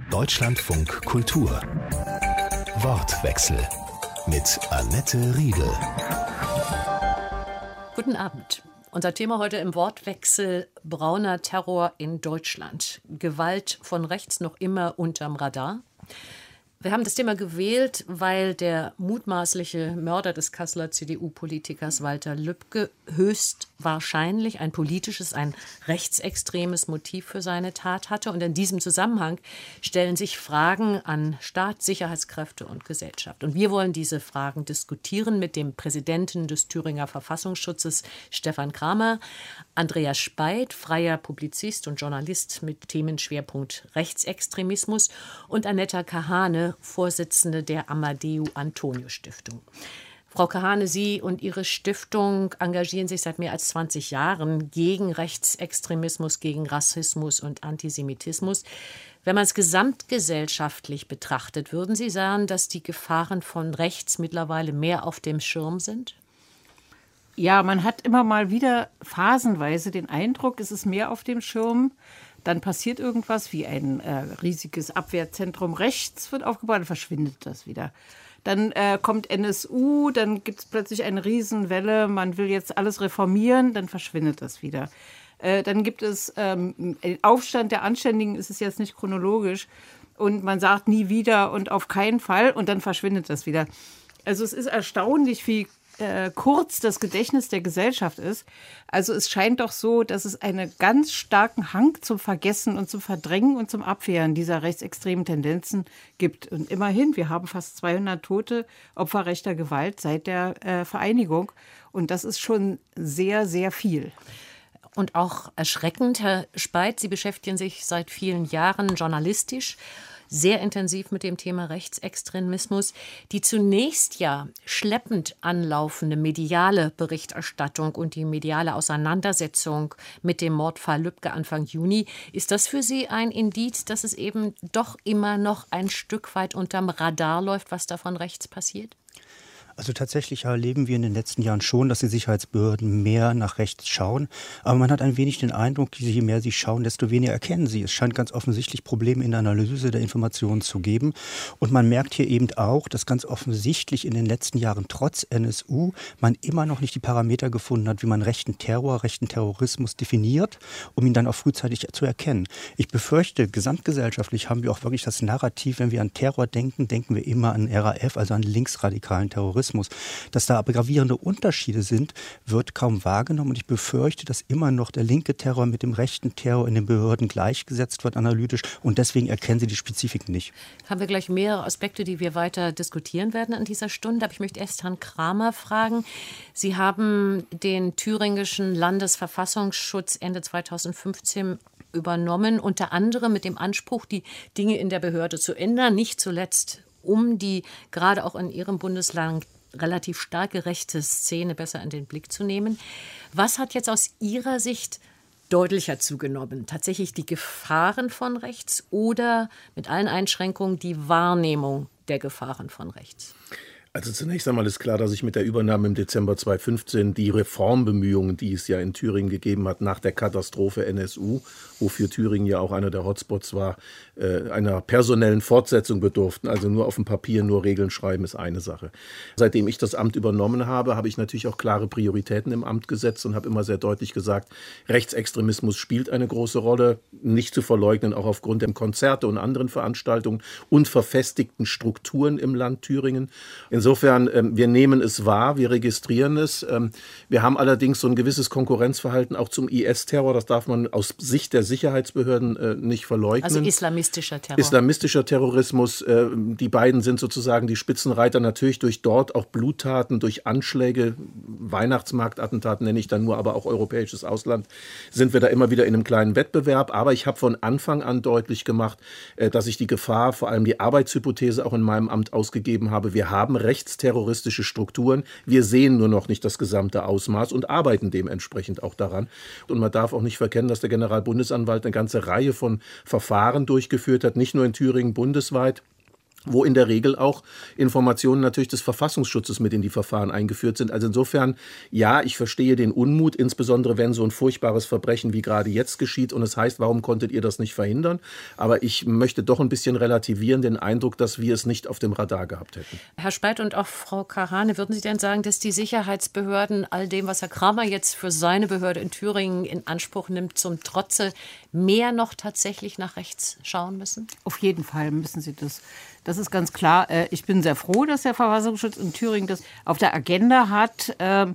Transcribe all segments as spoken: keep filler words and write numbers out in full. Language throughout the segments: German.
Deutschlandfunk Kultur. Wortwechsel mit Annette Riedel. Guten Abend. Unser Thema heute im Wortwechsel: brauner Terror in Deutschland. Gewalt von rechts noch immer unterm Radar. Wir haben das Thema gewählt, weil der mutmaßliche Mörder des Kasseler C D U-Politikers Walter Lübcke höchstwahrscheinlich ein politisches, ein rechtsextremes Motiv für seine Tat hatte. Und in diesem Zusammenhang stellen sich Fragen an Staat, Sicherheitskräfte und Gesellschaft. Und wir wollen diese Fragen diskutieren mit dem Präsidenten des Thüringer Verfassungsschutzes, Stefan Kramer, Andreas Speit, freier Publizist und Journalist mit Themenschwerpunkt Rechtsextremismus, und Annetta Kahane, Vorsitzende der Amadeu-Antonio-Stiftung. Frau Kahane, Sie und Ihre Stiftung engagieren sich seit mehr als zwanzig Jahren gegen Rechtsextremismus, gegen Rassismus und Antisemitismus. Wenn man es gesamtgesellschaftlich betrachtet, würden Sie sagen, dass die Gefahren von rechts mittlerweile mehr auf dem Schirm sind? Ja, man hat immer mal wieder phasenweise den Eindruck, es ist mehr auf dem Schirm. Dann passiert irgendwas, wie ein äh, riesiges Abwehrzentrum rechts wird aufgebaut, dann verschwindet das wieder. Dann äh, kommt N S U, dann gibt es plötzlich eine Riesenwelle, man will jetzt alles reformieren, dann verschwindet das wieder. Äh, dann gibt es ähm, einen Aufstand der Anständigen, ist es jetzt nicht chronologisch, und man sagt nie wieder und auf keinen Fall, und dann verschwindet das wieder. Also es ist erstaunlich, wie Äh, kurz das Gedächtnis der Gesellschaft ist. Also es scheint doch so, dass es einen ganz starken Hang zum Vergessen und zum Verdrängen und zum Abwehren dieser rechtsextremen Tendenzen gibt. Und immerhin, wir haben fast zweihundert Tote Opfer rechter Gewalt seit der äh, Vereinigung. Und das ist schon sehr, sehr viel. Und auch erschreckend, Herr Speit, Sie beschäftigen sich seit vielen Jahren journalistisch sehr intensiv mit dem Thema Rechtsextremismus. Die zunächst ja schleppend anlaufende mediale Berichterstattung und die mediale Auseinandersetzung mit dem Mordfall Lübcke Anfang Juni, ist das für Sie ein Indiz, dass es eben doch immer noch ein Stück weit unterm Radar läuft, was da von rechts passiert? Also tatsächlich erleben wir in den letzten Jahren schon, dass die Sicherheitsbehörden mehr nach rechts schauen. Aber man hat ein wenig den Eindruck, je mehr sie schauen, desto weniger erkennen sie. Es scheint ganz offensichtlich Probleme in der Analyse der Informationen zu geben. Und man merkt hier eben auch, dass ganz offensichtlich in den letzten Jahren trotz N S U man immer noch nicht die Parameter gefunden hat, wie man rechten Terror, rechten Terrorismus definiert, um ihn dann auch frühzeitig zu erkennen. Ich befürchte, gesamtgesellschaftlich haben wir auch wirklich das Narrativ, wenn wir an Terror denken, denken wir immer an R A F, also an linksradikalen Terrorismus. Dass da aber gravierende Unterschiede sind, wird kaum wahrgenommen. Und ich befürchte, dass immer noch der linke Terror mit dem rechten Terror in den Behörden gleichgesetzt wird, analytisch. Und deswegen erkennen sie die Spezifik nicht. Haben wir gleich mehrere Aspekte, die wir weiter diskutieren werden an dieser Stunde. Aber ich möchte erst Herrn Kramer fragen. Sie haben den thüringischen Landesverfassungsschutz Ende zweitausendfünfzehn übernommen, unter anderem mit dem Anspruch, die Dinge in der Behörde zu ändern, nicht zuletzt um die gerade auch in Ihrem Bundesland relativ starke rechte Szene besser in den Blick zu nehmen. Was hat jetzt aus Ihrer Sicht deutlicher zugenommen? Tatsächlich die Gefahren von rechts oder mit allen Einschränkungen die Wahrnehmung der Gefahren von rechts? Also zunächst einmal ist klar, dass ich mit der Übernahme im Dezember zweitausendfünfzehn die Reformbemühungen, die es ja in Thüringen gegeben hat, nach der Katastrophe N S U, wofür Thüringen ja auch einer der Hotspots war, einer personellen Fortsetzung bedurften. Also nur auf dem Papier, nur Regeln schreiben ist eine Sache. Seitdem ich das Amt übernommen habe, habe ich natürlich auch klare Prioritäten im Amt gesetzt und habe immer sehr deutlich gesagt, Rechtsextremismus spielt eine große Rolle, nicht zu verleugnen, auch aufgrund der Konzerte und anderen Veranstaltungen und verfestigten Strukturen im Land Thüringen. Insofern, wir nehmen es wahr, wir registrieren es. Wir haben allerdings so ein gewisses Konkurrenzverhalten auch zum I S-Terror. Das darf man aus Sicht der Sicherheitsbehörden nicht verleugnen. Also islamistischer Terror. Islamistischer Terrorismus. Die beiden sind sozusagen die Spitzenreiter, natürlich durch dort auch Bluttaten, durch Anschläge, Weihnachtsmarktattentaten nenne ich dann nur, aber auch europäisches Ausland, sind wir da immer wieder in einem kleinen Wettbewerb. Aber ich habe von Anfang an deutlich gemacht, dass ich die Gefahr, vor allem die Arbeitshypothese auch in meinem Amt ausgegeben habe. Wir haben rechtsterroristische Strukturen. Wir sehen nur noch nicht das gesamte Ausmaß und arbeiten dementsprechend auch daran. Und man darf auch nicht verkennen, dass der Generalbundesanwalt eine ganze Reihe von Verfahren durchgeführt hat, nicht nur in Thüringen, bundesweit. wo in der Regel auch Informationen natürlich des Verfassungsschutzes mit in die Verfahren eingeführt sind. Also insofern, ja, ich verstehe den Unmut, insbesondere wenn so ein furchtbares Verbrechen wie gerade jetzt geschieht und es heißt, warum konntet ihr das nicht verhindern? Aber ich möchte doch ein bisschen relativieren den Eindruck, dass wir es nicht auf dem Radar gehabt hätten. Herr Speit und auch Frau Kahane, würden Sie denn sagen, dass die Sicherheitsbehörden all dem, was Herr Kramer jetzt für seine Behörde in Thüringen in Anspruch nimmt, zum Trotze mehr noch tatsächlich nach rechts schauen müssen? Auf jeden Fall müssen sie das. Das ist ganz klar. Ich bin sehr froh, dass der Verfassungsschutz in Thüringen das auf der Agenda hat.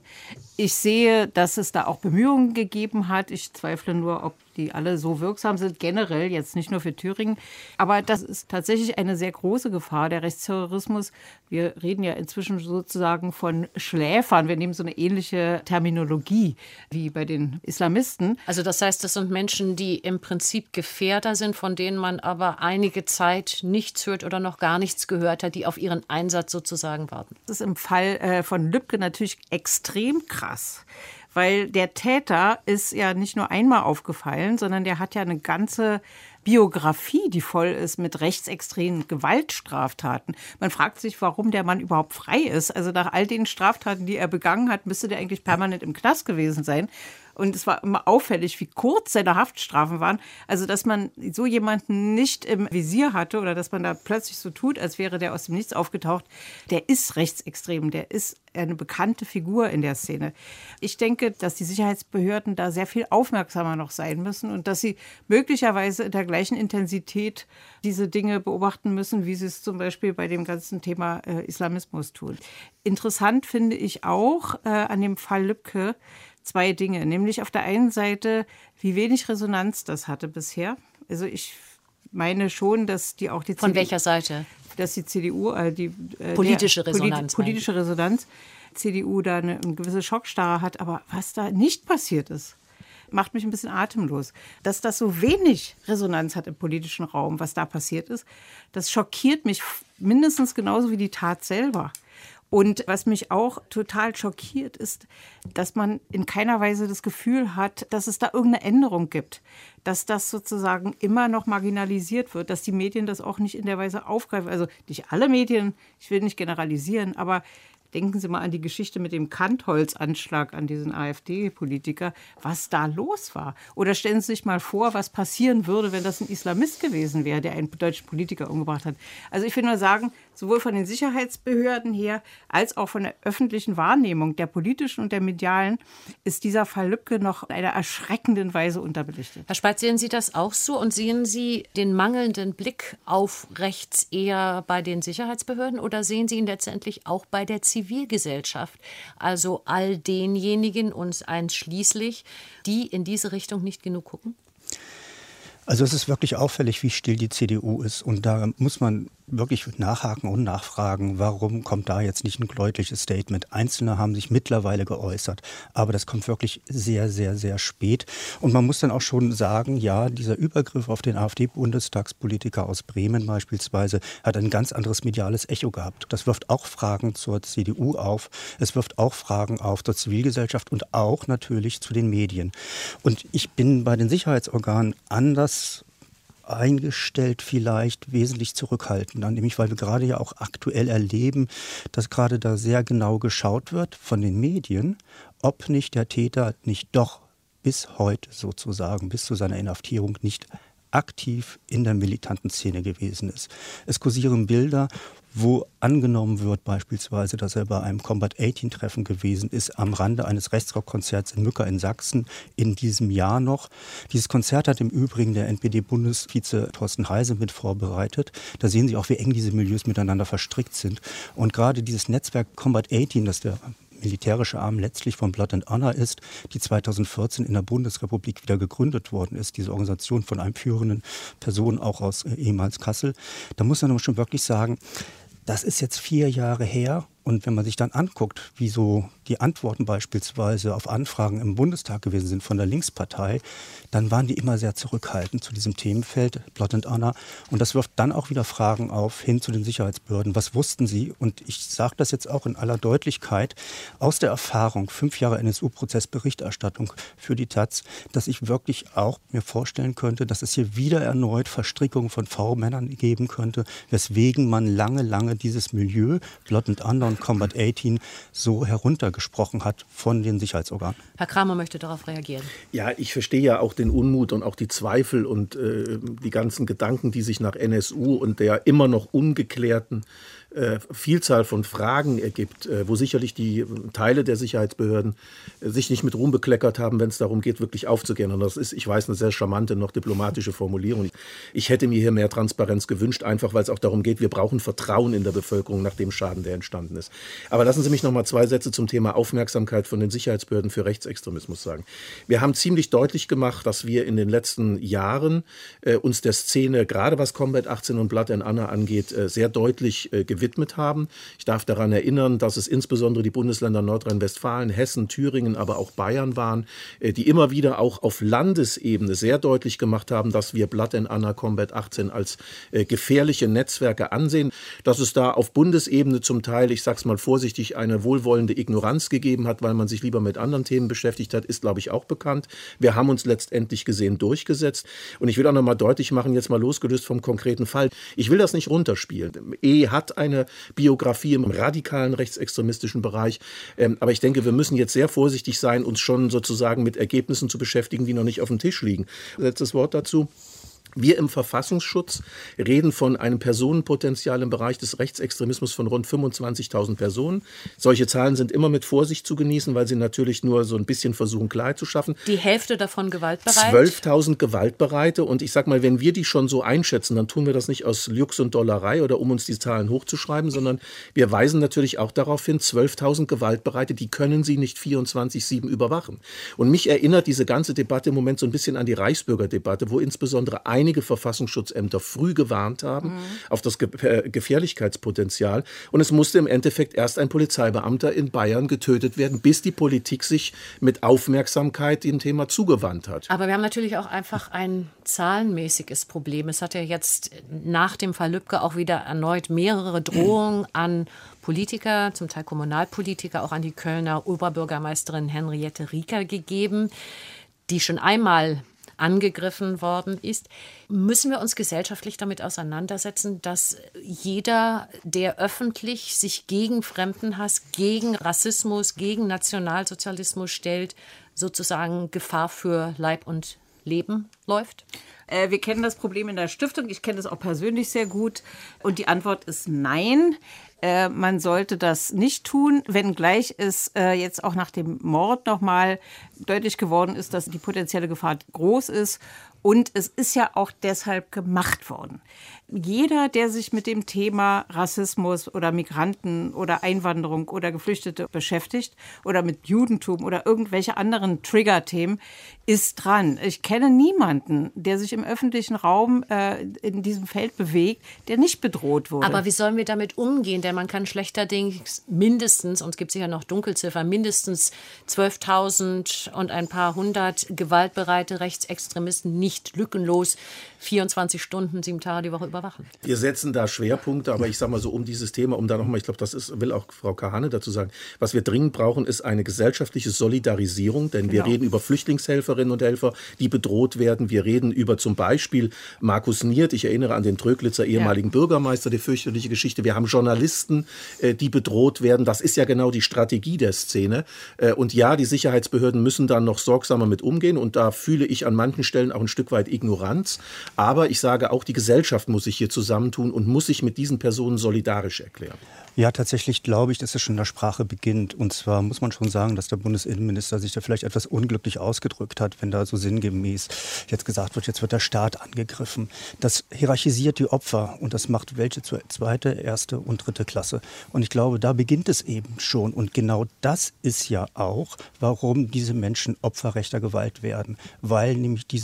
Ich sehe, dass es da auch Bemühungen gegeben hat. Ich zweifle nur, ob die alle so wirksam sind, generell, jetzt nicht nur für Thüringen. Aber das ist tatsächlich eine sehr große Gefahr, der Rechtsterrorismus. Wir reden ja inzwischen sozusagen von Schläfern. Wir nehmen so eine ähnliche Terminologie wie bei den Islamisten. Also das heißt, das sind Menschen, die im Prinzip Gefährder sind, von denen man aber einige Zeit nichts hört oder noch gar nichts gehört hat, die auf ihren Einsatz sozusagen warten. Das ist im Fall äh, von Lübcke natürlich extrem krass. Weil der Täter ist ja nicht nur einmal aufgefallen, sondern der hat ja eine ganze Biografie, die voll ist mit rechtsextremen Gewaltstraftaten. Man fragt sich, warum der Mann überhaupt frei ist. Also nach all den Straftaten, die er begangen hat, müsste der eigentlich permanent im Knast gewesen sein. Und es war immer auffällig, wie kurz seine Haftstrafen waren. Also, dass man so jemanden nicht im Visier hatte oder dass man da plötzlich so tut, als wäre der aus dem Nichts aufgetaucht, der ist rechtsextrem, der ist eine bekannte Figur in der Szene. Ich denke, dass die Sicherheitsbehörden da sehr viel aufmerksamer noch sein müssen und dass sie möglicherweise in der gleichen Intensität diese Dinge beobachten müssen, wie sie es zum Beispiel bei dem ganzen Thema äh, Islamismus tun. Interessant finde ich auch äh, an dem Fall Lübcke, zwei Dinge, nämlich auf der einen Seite, wie wenig Resonanz das hatte bisher. Also ich meine schon, dass die auch die Von C D U, welcher Seite? Dass die C D U, äh, die äh, politische der, Resonanz. Polit, politische Resonanz, C D U da eine, eine gewisse Schockstarre hat, aber was da nicht passiert ist, macht mich ein bisschen atemlos. Dass das so wenig Resonanz hat im politischen Raum, was da passiert ist, das schockiert mich mindestens genauso wie die Tat selber. Und was mich auch total schockiert, ist, dass man in keiner Weise das Gefühl hat, dass es da irgendeine Änderung gibt. Dass das sozusagen immer noch marginalisiert wird, dass die Medien das auch nicht in der Weise aufgreifen. Also nicht alle Medien, ich will nicht generalisieren, aber denken Sie mal an die Geschichte mit dem Kantholz-Anschlag an diesen AfD-Politiker, was da los war. Oder stellen Sie sich mal vor, was passieren würde, wenn das ein Islamist gewesen wäre, der einen deutschen Politiker umgebracht hat. Also ich will nur sagen, sowohl von den Sicherheitsbehörden her als auch von der öffentlichen Wahrnehmung, der politischen und der medialen, ist dieser Fall Lübcke noch in einer erschreckenden Weise unterbelichtet. Herr Speit, sehen Sie das auch so und sehen Sie den mangelnden Blick auf rechts eher bei den Sicherheitsbehörden oder sehen Sie ihn letztendlich auch bei der Zivilgesellschaft, also all denjenigen, uns einschließlich, die in diese Richtung nicht genug gucken? Also es ist wirklich auffällig, wie still die C D U ist. Und da muss man wirklich nachhaken und nachfragen, warum kommt da jetzt nicht ein deutliches Statement. Einzelne haben sich mittlerweile geäußert, aber das kommt wirklich sehr, sehr, sehr spät. Und man muss dann auch schon sagen, ja, dieser Übergriff auf den AfD-Bundestagspolitiker aus Bremen beispielsweise hat ein ganz anderes mediales Echo gehabt. Das wirft auch Fragen zur C D U auf, es wirft auch Fragen auf zur Zivilgesellschaft und auch natürlich zu den Medien. Und ich bin bei den Sicherheitsorganen anders eingestellt, vielleicht wesentlich zurückhaltender, nämlich weil wir gerade ja auch aktuell erleben, dass gerade da sehr genau geschaut wird von den Medien, ob nicht der Täter nicht doch bis heute sozusagen, bis zu seiner Inhaftierung nicht aktiv in der militanten Szene gewesen ist. Es kursieren Bilder, wo angenommen wird beispielsweise, dass er bei einem Combat achtzehn-Treffen gewesen ist, am Rande eines Rechtsrockkonzerts in Mücker in Sachsen in diesem Jahr noch. Dieses Konzert hat im Übrigen der N P D-Bundesvize Thorsten Heise mit vorbereitet. Da sehen Sie auch, wie eng diese Milieus miteinander verstrickt sind. Und gerade dieses Netzwerk Combat achtzehn, das der militärische Arm letztlich von Blood and Honor ist, die zweitausendvierzehn in der Bundesrepublik wieder gegründet worden ist, diese Organisation von einem führenden Person, auch aus äh, ehemals Kassel. Da muss man schon wirklich sagen, das ist jetzt vier Jahre her Und wenn man sich dann anguckt, wie so die Antworten beispielsweise auf Anfragen im Bundestag gewesen sind von der Linkspartei, dann waren die immer sehr zurückhaltend zu diesem Themenfeld, Blood and Honor. Und das wirft dann auch wieder Fragen auf hin zu den Sicherheitsbehörden. Was wussten sie? Und ich sage das jetzt auch in aller Deutlichkeit aus der Erfahrung, fünf Jahre N S U-Prozessberichterstattung für die Taz, dass ich wirklich auch mir vorstellen könnte, dass es hier wieder erneut Verstrickungen von V-Männern geben könnte, weswegen man lange, lange dieses Milieu, Blood and Honor und Combat achtzehn, so heruntergesprochen hat von den Sicherheitsorganen. Herr Kramer möchte darauf reagieren. Ja, ich verstehe ja auch den Unmut und auch die Zweifel und äh, die ganzen Gedanken, die sich nach N S U und der immer noch ungeklärten äh, Vielzahl von Fragen ergibt, äh, wo sicherlich die Teile der Sicherheitsbehörden äh, sich nicht mit Ruhm bekleckert haben, wenn es darum geht, wirklich aufzuklären. Und das ist, ich weiß, eine sehr charmante, noch diplomatische Formulierung. Ich hätte mir hier mehr Transparenz gewünscht, einfach weil es auch darum geht, wir brauchen Vertrauen in der Bevölkerung nach dem Schaden, der entstanden ist. Aber lassen Sie mich noch mal zwei Sätze zum Thema Aufmerksamkeit von den Sicherheitsbehörden für Rechtsextremismus sagen. Wir haben ziemlich deutlich gemacht, dass wir in den letzten Jahren äh, uns der Szene, gerade was Combat achtzehn und Blood and Honor angeht, äh, sehr deutlich äh, gewidmet haben. Ich darf daran erinnern, dass es insbesondere die Bundesländer Nordrhein-Westfalen, Hessen, Thüringen, aber auch Bayern waren, äh, die immer wieder auch auf Landesebene sehr deutlich gemacht haben, dass wir Blood and Honor, Combat achtzehn als äh, gefährliche Netzwerke ansehen. Dass es da auf Bundesebene zum Teil, ich sag's mal vorsichtig, eine wohlwollende Ignoranz gegeben hat, weil man sich lieber mit anderen Themen beschäftigt hat, ist, glaube ich, auch bekannt. Wir haben uns letztendlich gesehen durchgesetzt. Und ich will auch noch mal deutlich machen, jetzt mal losgelöst vom konkreten Fall, ich will das nicht runterspielen. E hat eine Biografie im radikalen rechtsextremistischen Bereich. Ähm, aber ich denke, wir müssen jetzt sehr vorsichtig sein, uns schon sozusagen mit Ergebnissen zu beschäftigen, die noch nicht auf dem Tisch liegen. Letztes Wort dazu. Wir im Verfassungsschutz reden von einem Personenpotenzial im Bereich des Rechtsextremismus von rund fünfundzwanzigtausend Personen. Solche Zahlen sind immer mit Vorsicht zu genießen, weil sie natürlich nur so ein bisschen versuchen, Klarheit zu schaffen. Die Hälfte davon gewaltbereit? zwölftausend Gewaltbereite. Und ich sag mal, wenn wir die schon so einschätzen, dann tun wir das nicht aus Jux und Dollerei oder um uns die Zahlen hochzuschreiben, sondern wir weisen natürlich auch darauf hin, zwölftausend Gewaltbereite, die können Sie nicht vierundzwanzig sieben überwachen. Und mich erinnert diese ganze Debatte im Moment so ein bisschen an die Reichsbürgerdebatte, wo insbesondere ein einige Verfassungsschutzämter früh gewarnt haben mhm. auf das Ge- äh, Gefährlichkeitspotenzial. Und es musste im Endeffekt erst ein Polizeibeamter in Bayern getötet werden, bis die Politik sich mit Aufmerksamkeit dem Thema zugewandt hat. Aber wir haben natürlich auch einfach ein zahlenmäßiges Problem. Es hat ja jetzt nach dem Fall Lübcke auch wieder erneut mehrere Drohungen an Politiker, zum Teil Kommunalpolitiker, auch an die Kölner Oberbürgermeisterin Henriette Rieker gegeben, die schon einmal angegriffen worden ist. Müssen wir uns gesellschaftlich damit auseinandersetzen, dass jeder, der öffentlich sich gegen Fremdenhass, gegen Rassismus, gegen Nationalsozialismus stellt, sozusagen Gefahr für Leib und Leben läuft? Äh, wir kennen das Problem in der Stiftung. Ich kenne das auch persönlich sehr gut. Und die Antwort ist nein. Äh, man sollte das nicht tun, wenngleich es äh, jetzt auch nach dem Mord nochmal deutlich geworden ist, dass die potenzielle Gefahr groß ist. Und es ist ja auch deshalb gemacht worden. Jeder, der sich mit dem Thema Rassismus oder Migranten oder Einwanderung oder Geflüchtete beschäftigt oder mit Judentum oder irgendwelche anderen Trigger-Themen, ist dran. Ich kenne niemanden, der sich im öffentlichen Raum äh, in diesem Feld bewegt, der nicht bedroht wurde. Aber wie sollen wir damit umgehen? Denn man kann schlechterdings mindestens, und es gibt sicher noch Dunkelziffer, mindestens zwölftausend und ein paar hundert gewaltbereite Rechtsextremisten nicht lückenlos vierundzwanzig Stunden, sieben Tage die Woche überwachen. Wir setzen da Schwerpunkte, aber ich sage mal so um dieses Thema, um da nochmal, ich glaube, das ist, will auch Frau Kahane dazu sagen, was wir dringend brauchen, ist eine gesellschaftliche Solidarisierung, denn wir Genau. reden über Flüchtlingshelferinnen und Helfer, die bedroht werden. Wir reden über zum Beispiel Markus Niert, ich erinnere an den Tröglitzer ehemaligen ja. Bürgermeister, die fürchterliche Geschichte. Wir haben Journalisten, die bedroht werden. Das ist ja genau die Strategie der Szene. Und ja, die Sicherheitsbehörden müssen dann noch sorgsamer mit umgehen und da fühle ich an manchen Stellen auch ein Stück weit Ignoranz. Aber ich sage auch, die Gesellschaft muss sich hier zusammentun und muss sich mit diesen Personen solidarisch erklären. Ja, tatsächlich glaube ich, dass es schon in der Sprache beginnt. Und zwar muss man schon sagen, dass der Bundesinnenminister sich da vielleicht etwas unglücklich ausgedrückt hat, wenn da so sinngemäß jetzt gesagt wird, jetzt wird der Staat angegriffen. Das hierarchisiert die Opfer und das macht welche zur zweite, erste und dritte Klasse. Und ich glaube, da beginnt es eben schon. Und genau das ist ja auch, warum diese Menschen Opfer rechter Gewalt werden. Weil nämlich diese Szene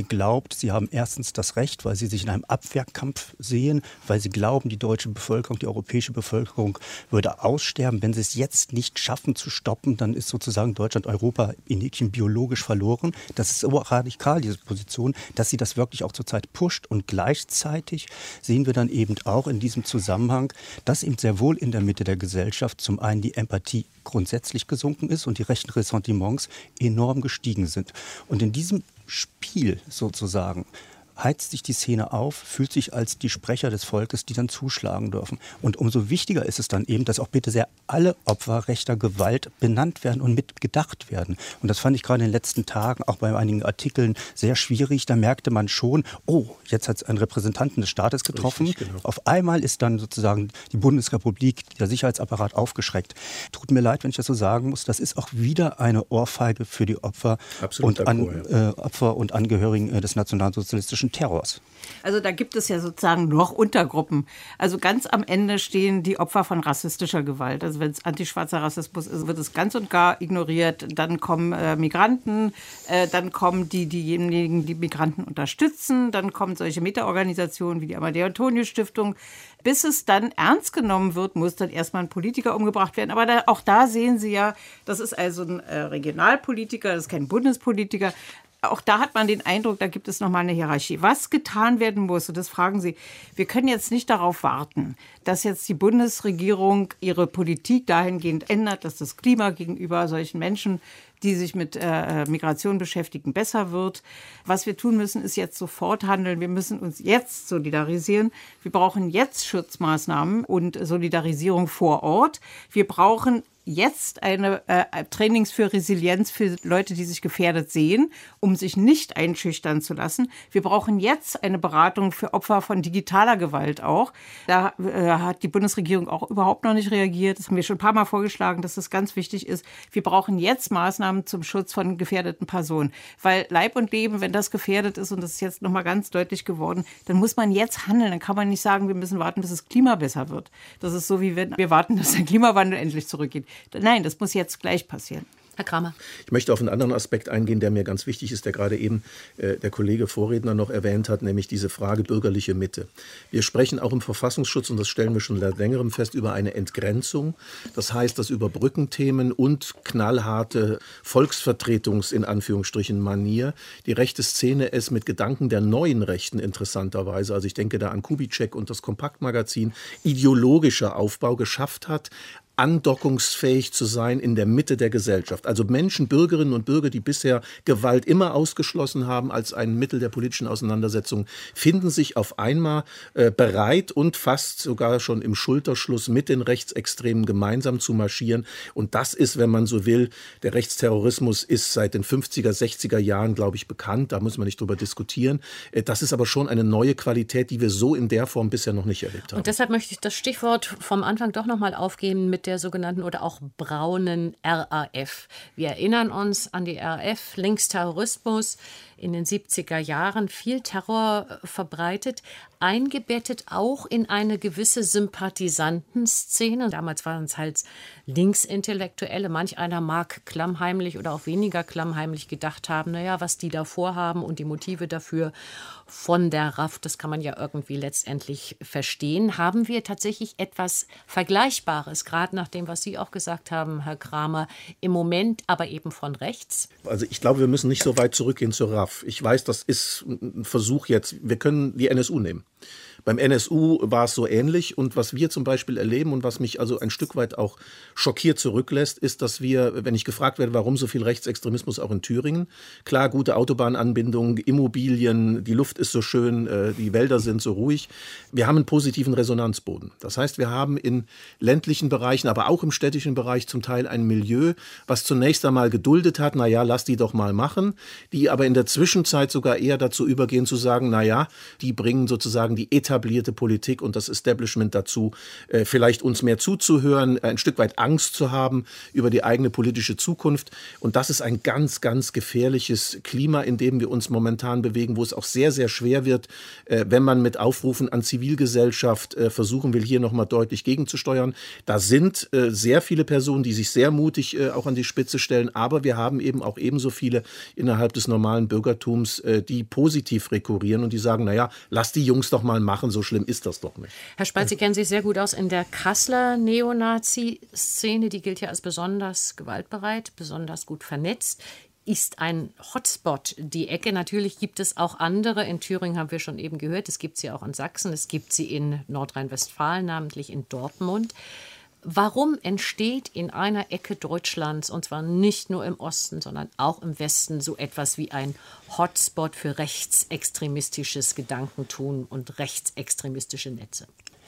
glaubt, sie haben erstens das Recht, weil sie sich in einem Abwehrkampf sehen, weil sie glauben, die deutsche Bevölkerung, die europäische Bevölkerung würde aussterben. Wenn sie es jetzt nicht schaffen zu stoppen, dann ist sozusagen Deutschland, Europa in Häkchen biologisch verloren. Das ist so radikal, diese Position, dass sie das wirklich auch zurzeit pusht. Und gleichzeitig sehen wir dann eben auch in diesem Zusammenhang, dass eben sehr wohl in der Mitte der Gesellschaft zum einen die Empathie grundsätzlich gesunken ist und die rechten Ressentiments enorm gestiegen sind. Und in diesem Spiel sozusagen heizt sich die Szene auf, fühlt sich als die Sprecher des Volkes, die dann zuschlagen dürfen. Und umso wichtiger ist es dann eben, dass auch bitte sehr alle Opfer rechter Gewalt benannt werden und mitgedacht werden. Und das fand ich gerade in den letzten Tagen, auch bei einigen Artikeln, sehr schwierig. Da merkte man schon, oh, jetzt hat es einen Repräsentanten des Staates getroffen. Richtig, genau. Auf einmal ist dann sozusagen die Bundesrepublik, der Sicherheitsapparat aufgeschreckt. Tut mir leid, wenn ich das so sagen muss, das ist auch wieder eine Ohrfeige für die Opfer, und, an, äh, Opfer und Angehörigen äh, des nationalsozialistischen Terrors. Also da gibt es ja sozusagen noch Untergruppen. Also ganz am Ende stehen die Opfer von rassistischer Gewalt. Also wenn es antischwarzer Rassismus ist, wird es ganz und gar ignoriert. Dann kommen äh, Migranten, äh, dann kommen die, diejenigen, die Migranten unterstützen, dann kommen solche Meta-Organisationen wie die Amadeo-Antonio-Stiftung. Bis es dann ernst genommen wird, muss dann erstmal ein Politiker umgebracht werden. Aber da, auch da sehen Sie ja, das ist also ein äh, Regionalpolitiker, das ist kein Bundespolitiker. Auch da hat man den Eindruck, da gibt es nochmal eine Hierarchie. Was getan werden muss, und das fragen Sie, wir können jetzt nicht darauf warten, dass jetzt die Bundesregierung ihre Politik dahingehend ändert, dass das Klima gegenüber solchen Menschen, die sich mit äh, Migration beschäftigen, besser wird. Was wir tun müssen, ist jetzt sofort handeln. Wir müssen uns jetzt solidarisieren. Wir brauchen jetzt Schutzmaßnahmen und Solidarisierung vor Ort. Wir brauchen jetzt eine äh, Trainings für Resilienz für Leute, die sich gefährdet sehen, um sich nicht einschüchtern zu lassen. Wir brauchen jetzt eine Beratung für Opfer von digitaler Gewalt auch. Da äh, hat die Bundesregierung auch überhaupt noch nicht reagiert. Das haben wir schon ein paar Mal vorgeschlagen, dass das ganz wichtig ist. Wir brauchen jetzt Maßnahmen zum Schutz von gefährdeten Personen. Weil Leib und Leben, wenn das gefährdet ist, und das ist jetzt nochmal ganz deutlich geworden, dann muss man jetzt handeln. Dann kann man nicht sagen, wir müssen warten, bis das Klima besser wird. Das ist so, wie wenn wir warten, dass der Klimawandel endlich zurückgeht. Nein, das muss jetzt gleich passieren. Herr Kramer. Ich möchte auf einen anderen Aspekt eingehen, der mir ganz wichtig ist, der gerade eben äh, der Kollege Vorredner noch erwähnt hat, nämlich diese Frage bürgerliche Mitte. Wir sprechen auch im Verfassungsschutz, und das stellen wir schon seit längerem fest, über eine Entgrenzung. Das heißt, dass über Brückenthemen und knallharte Volksvertretungs-, in Anführungsstrichen, Manier, die rechte Szene es mit Gedanken der neuen Rechten interessanterweise, also ich denke da an Kubitschek und das Kompaktmagazin, ideologischer Aufbau geschafft hat, andockungsfähig zu sein in der Mitte der Gesellschaft. Also Menschen, Bürgerinnen und Bürger, die bisher Gewalt immer ausgeschlossen haben als ein Mittel der politischen Auseinandersetzung, finden sich auf einmal äh, bereit und fast sogar schon im Schulterschluss mit den Rechtsextremen gemeinsam zu marschieren. Und das ist, wenn man so will, der Rechtsterrorismus ist seit den fünfziger, sechziger Jahren, glaube ich, bekannt. Da muss man nicht drüber diskutieren. Äh, das ist aber schon eine neue Qualität, die wir so in der Form bisher noch nicht erlebt haben. Und deshalb möchte ich das Stichwort vom Anfang doch noch mal aufgeben mit der sogenannten oder auch braunen R A F. Wir erinnern uns an die R A F, Linksterrorismus, in den siebziger Jahren viel Terror verbreitet, eingebettet auch in eine gewisse Sympathisantenszene. Damals waren es halt Linksintellektuelle. Manch einer mag klammheimlich oder auch weniger klammheimlich gedacht haben, naja, was die da vorhaben und die Motive dafür von der R A F, das kann man ja irgendwie letztendlich verstehen. Haben wir tatsächlich etwas Vergleichbares, gerade nach dem, was Sie auch gesagt haben, Herr Kramer, im Moment aber eben von rechts? Also ich glaube, wir müssen nicht so weit zurückgehen zur R A F. Ich weiß, das ist ein Versuch jetzt. Wir können die N S U nehmen. Beim N S U war es so ähnlich, und was wir zum Beispiel erleben und was mich also ein Stück weit auch schockiert zurücklässt, ist, dass wir, wenn ich gefragt werde, warum so viel Rechtsextremismus auch in Thüringen, klar, gute Autobahnanbindung, Immobilien, die Luft ist so schön, die Wälder sind so ruhig. Wir haben einen positiven Resonanzboden. Das heißt, wir haben in ländlichen Bereichen, aber auch im städtischen Bereich zum Teil ein Milieu, was zunächst einmal geduldet hat, naja, lass die doch mal machen, die aber in der Zwischenzeit sogar eher dazu übergehen zu sagen, naja, die bringen sozusagen die etablierte Politik und das Establishment dazu, äh, vielleicht uns mehr zuzuhören, ein Stück weit Angst zu haben über die eigene politische Zukunft. Und das ist ein ganz, ganz gefährliches Klima, in dem wir uns momentan bewegen, wo es auch sehr, sehr schwer wird, äh, wenn man mit Aufrufen an Zivilgesellschaft äh, versuchen will, hier nochmal deutlich gegenzusteuern. Da sind äh, sehr viele Personen, die sich sehr mutig äh, auch an die Spitze stellen, aber wir haben eben auch ebenso viele innerhalb des normalen Bürgertums, äh, die positiv rekurrieren und die sagen, naja, lass die Jungs doch mal machen, so schlimm ist das doch nicht. Herr Spalt, Sie kennen sich sehr gut aus in der Kasseler Neonazi-Szene, die gilt ja als besonders gewaltbereit, besonders gut vernetzt. Ist ein Hotspot die Ecke. Natürlich gibt es auch andere. In Thüringen haben wir schon eben gehört. Es gibt sie auch in Sachsen. Es gibt sie in Nordrhein-Westfalen, namentlich in Dortmund. Warum entsteht in einer Ecke Deutschlands, und zwar nicht nur im Osten, sondern auch im Westen, so etwas wie ein Hotspot für rechtsextremistisches Gedankentun und rechtsextremistische Netze?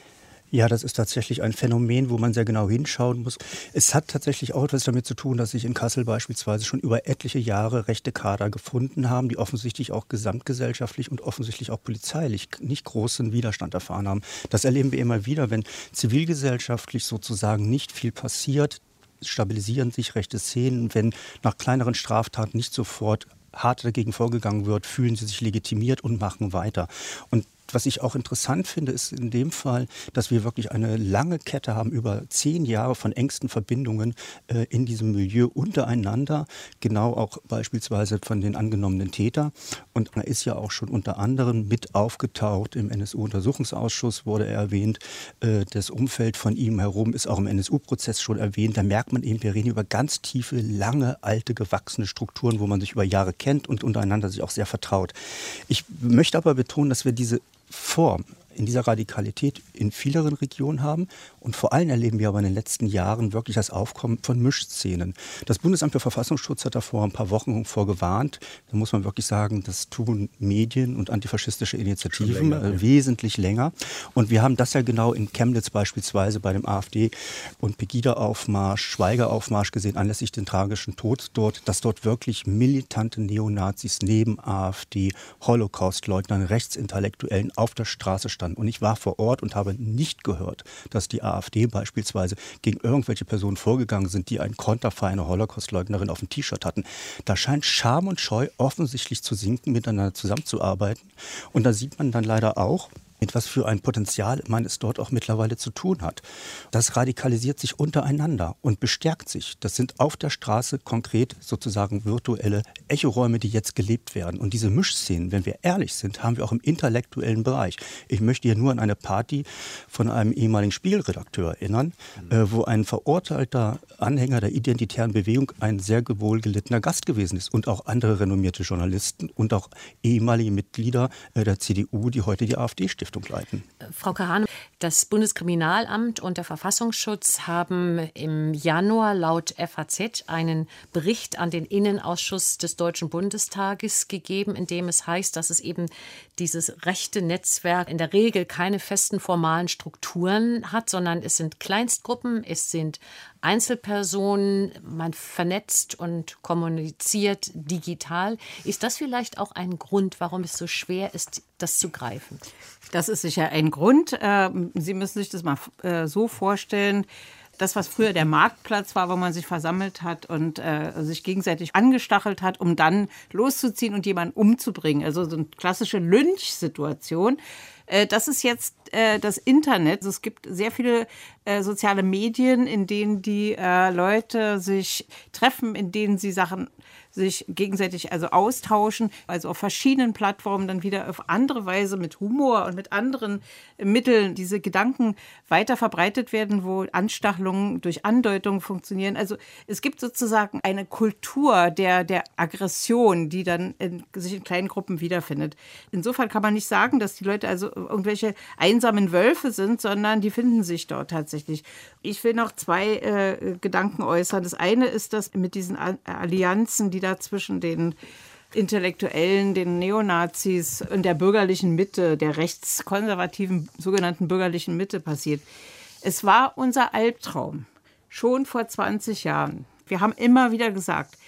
Ja, das ist tatsächlich ein Phänomen, wo man sehr genau hinschauen muss. Es hat tatsächlich auch etwas damit zu tun, dass sich in Kassel beispielsweise schon über etliche Jahre rechte Kader gefunden haben, die offensichtlich auch gesamtgesellschaftlich und offensichtlich auch polizeilich nicht großen Widerstand erfahren haben. Das erleben wir immer wieder, wenn zivilgesellschaftlich sozusagen nicht viel passiert, stabilisieren sich rechte Szenen, wenn nach kleineren Straftaten nicht sofort hart dagegen vorgegangen wird, fühlen sie sich legitimiert und machen weiter. Und was ich auch interessant finde, ist in dem Fall, dass wir wirklich eine lange Kette haben, über zehn Jahre von engsten Verbindungen äh, in diesem Milieu untereinander, genau auch beispielsweise von den angenommenen Tätern. Und er ist ja auch schon unter anderem mit aufgetaucht im N S U-Untersuchungsausschuss, wurde er erwähnt. Äh, das Umfeld von ihm herum ist auch im N S U-Prozess schon erwähnt. Da merkt man eben, wir reden über ganz tiefe, lange, alte, gewachsene Strukturen, wo man sich über Jahre kennt und untereinander sich auch sehr vertraut. Ich möchte aber betonen, dass wir diese Form in dieser Radikalität in vieleren Regionen haben. Und vor allem erleben wir aber in den letzten Jahren wirklich das Aufkommen von Mischszenen. Das Bundesamt für Verfassungsschutz hat da vor ein paar Wochen vorgewarnt. Da muss man wirklich sagen, das tun Medien und antifaschistische Initiativen länger, äh, wesentlich länger. Und wir haben das ja genau in Chemnitz beispielsweise bei dem AfD- und Pegida-Aufmarsch, Schweiger-Aufmarsch gesehen, anlässlich den tragischen Tod dort, dass dort wirklich militante Neonazis neben AfD, Holocaustleugnern, Rechtsintellektuellen auf der Straße standen. Und ich war vor Ort und habe nicht gehört, dass die AfD beispielsweise gegen irgendwelche Personen vorgegangen sind, die ein Konterfei, eine Holocaustleugnerin auf dem T-Shirt hatten. Da scheint Scham und Scheu offensichtlich zu sinken, miteinander zusammenzuarbeiten. Und da sieht man dann leider auch, mit was für ein Potenzial man es dort auch mittlerweile zu tun hat. Das radikalisiert sich untereinander und bestärkt sich. Das sind auf der Straße konkret sozusagen virtuelle Echoräume, die jetzt gelebt werden. Und diese Mischszenen, wenn wir ehrlich sind, haben wir auch im intellektuellen Bereich. Ich möchte hier nur an eine Party von einem ehemaligen Spiegelredakteur erinnern, mhm. äh, wo ein verurteilter Anhänger der identitären Bewegung ein sehr wohlgelittener Gast gewesen ist und auch andere renommierte Journalisten und auch ehemalige Mitglieder äh, der C D U, die heute die AfD stiften. Leiten. Frau Kahane, das Bundeskriminalamt und der Verfassungsschutz haben im Januar laut F A Z einen Bericht an den Innenausschuss des Deutschen Bundestages gegeben, in dem es heißt, dass es eben dieses rechte Netzwerk in der Regel keine festen formalen Strukturen hat, sondern es sind Kleinstgruppen, es sind Einzelpersonen, man vernetzt und kommuniziert digital. Ist das vielleicht auch ein Grund, warum es so schwer ist, das zu greifen? Das ist sicher ein Grund. Sie müssen sich das mal so vorstellen. Das, was früher der Marktplatz war, wo man sich versammelt hat und äh, sich gegenseitig angestachelt hat, um dann loszuziehen und jemanden umzubringen. Also so eine klassische Lynch-Situation. Äh, das ist jetzt äh, das Internet. Also es gibt sehr viele äh, soziale Medien, in denen die äh, Leute sich treffen, in denen sie Sachen sich gegenseitig also austauschen, also auf verschiedenen Plattformen dann wieder auf andere Weise mit Humor und mit anderen Mitteln diese Gedanken weiter verbreitet werden, wo Anstachelungen durch Andeutung funktionieren. Also es gibt sozusagen eine Kultur der, der Aggression, die dann in, sich in kleinen Gruppen wiederfindet. Insofern kann man nicht sagen, dass die Leute also irgendwelche einsamen Wölfe sind, sondern die finden sich dort tatsächlich. Ich will noch zwei äh, Gedanken äußern. Das eine ist, dass mit diesen Allianzen, die da zwischen den Intellektuellen, den Neonazis und der bürgerlichen Mitte, der rechtskonservativen sogenannten bürgerlichen Mitte passiert. Es war unser Albtraum, schon vor zwanzig Jahren. Wir haben immer wieder gesagt,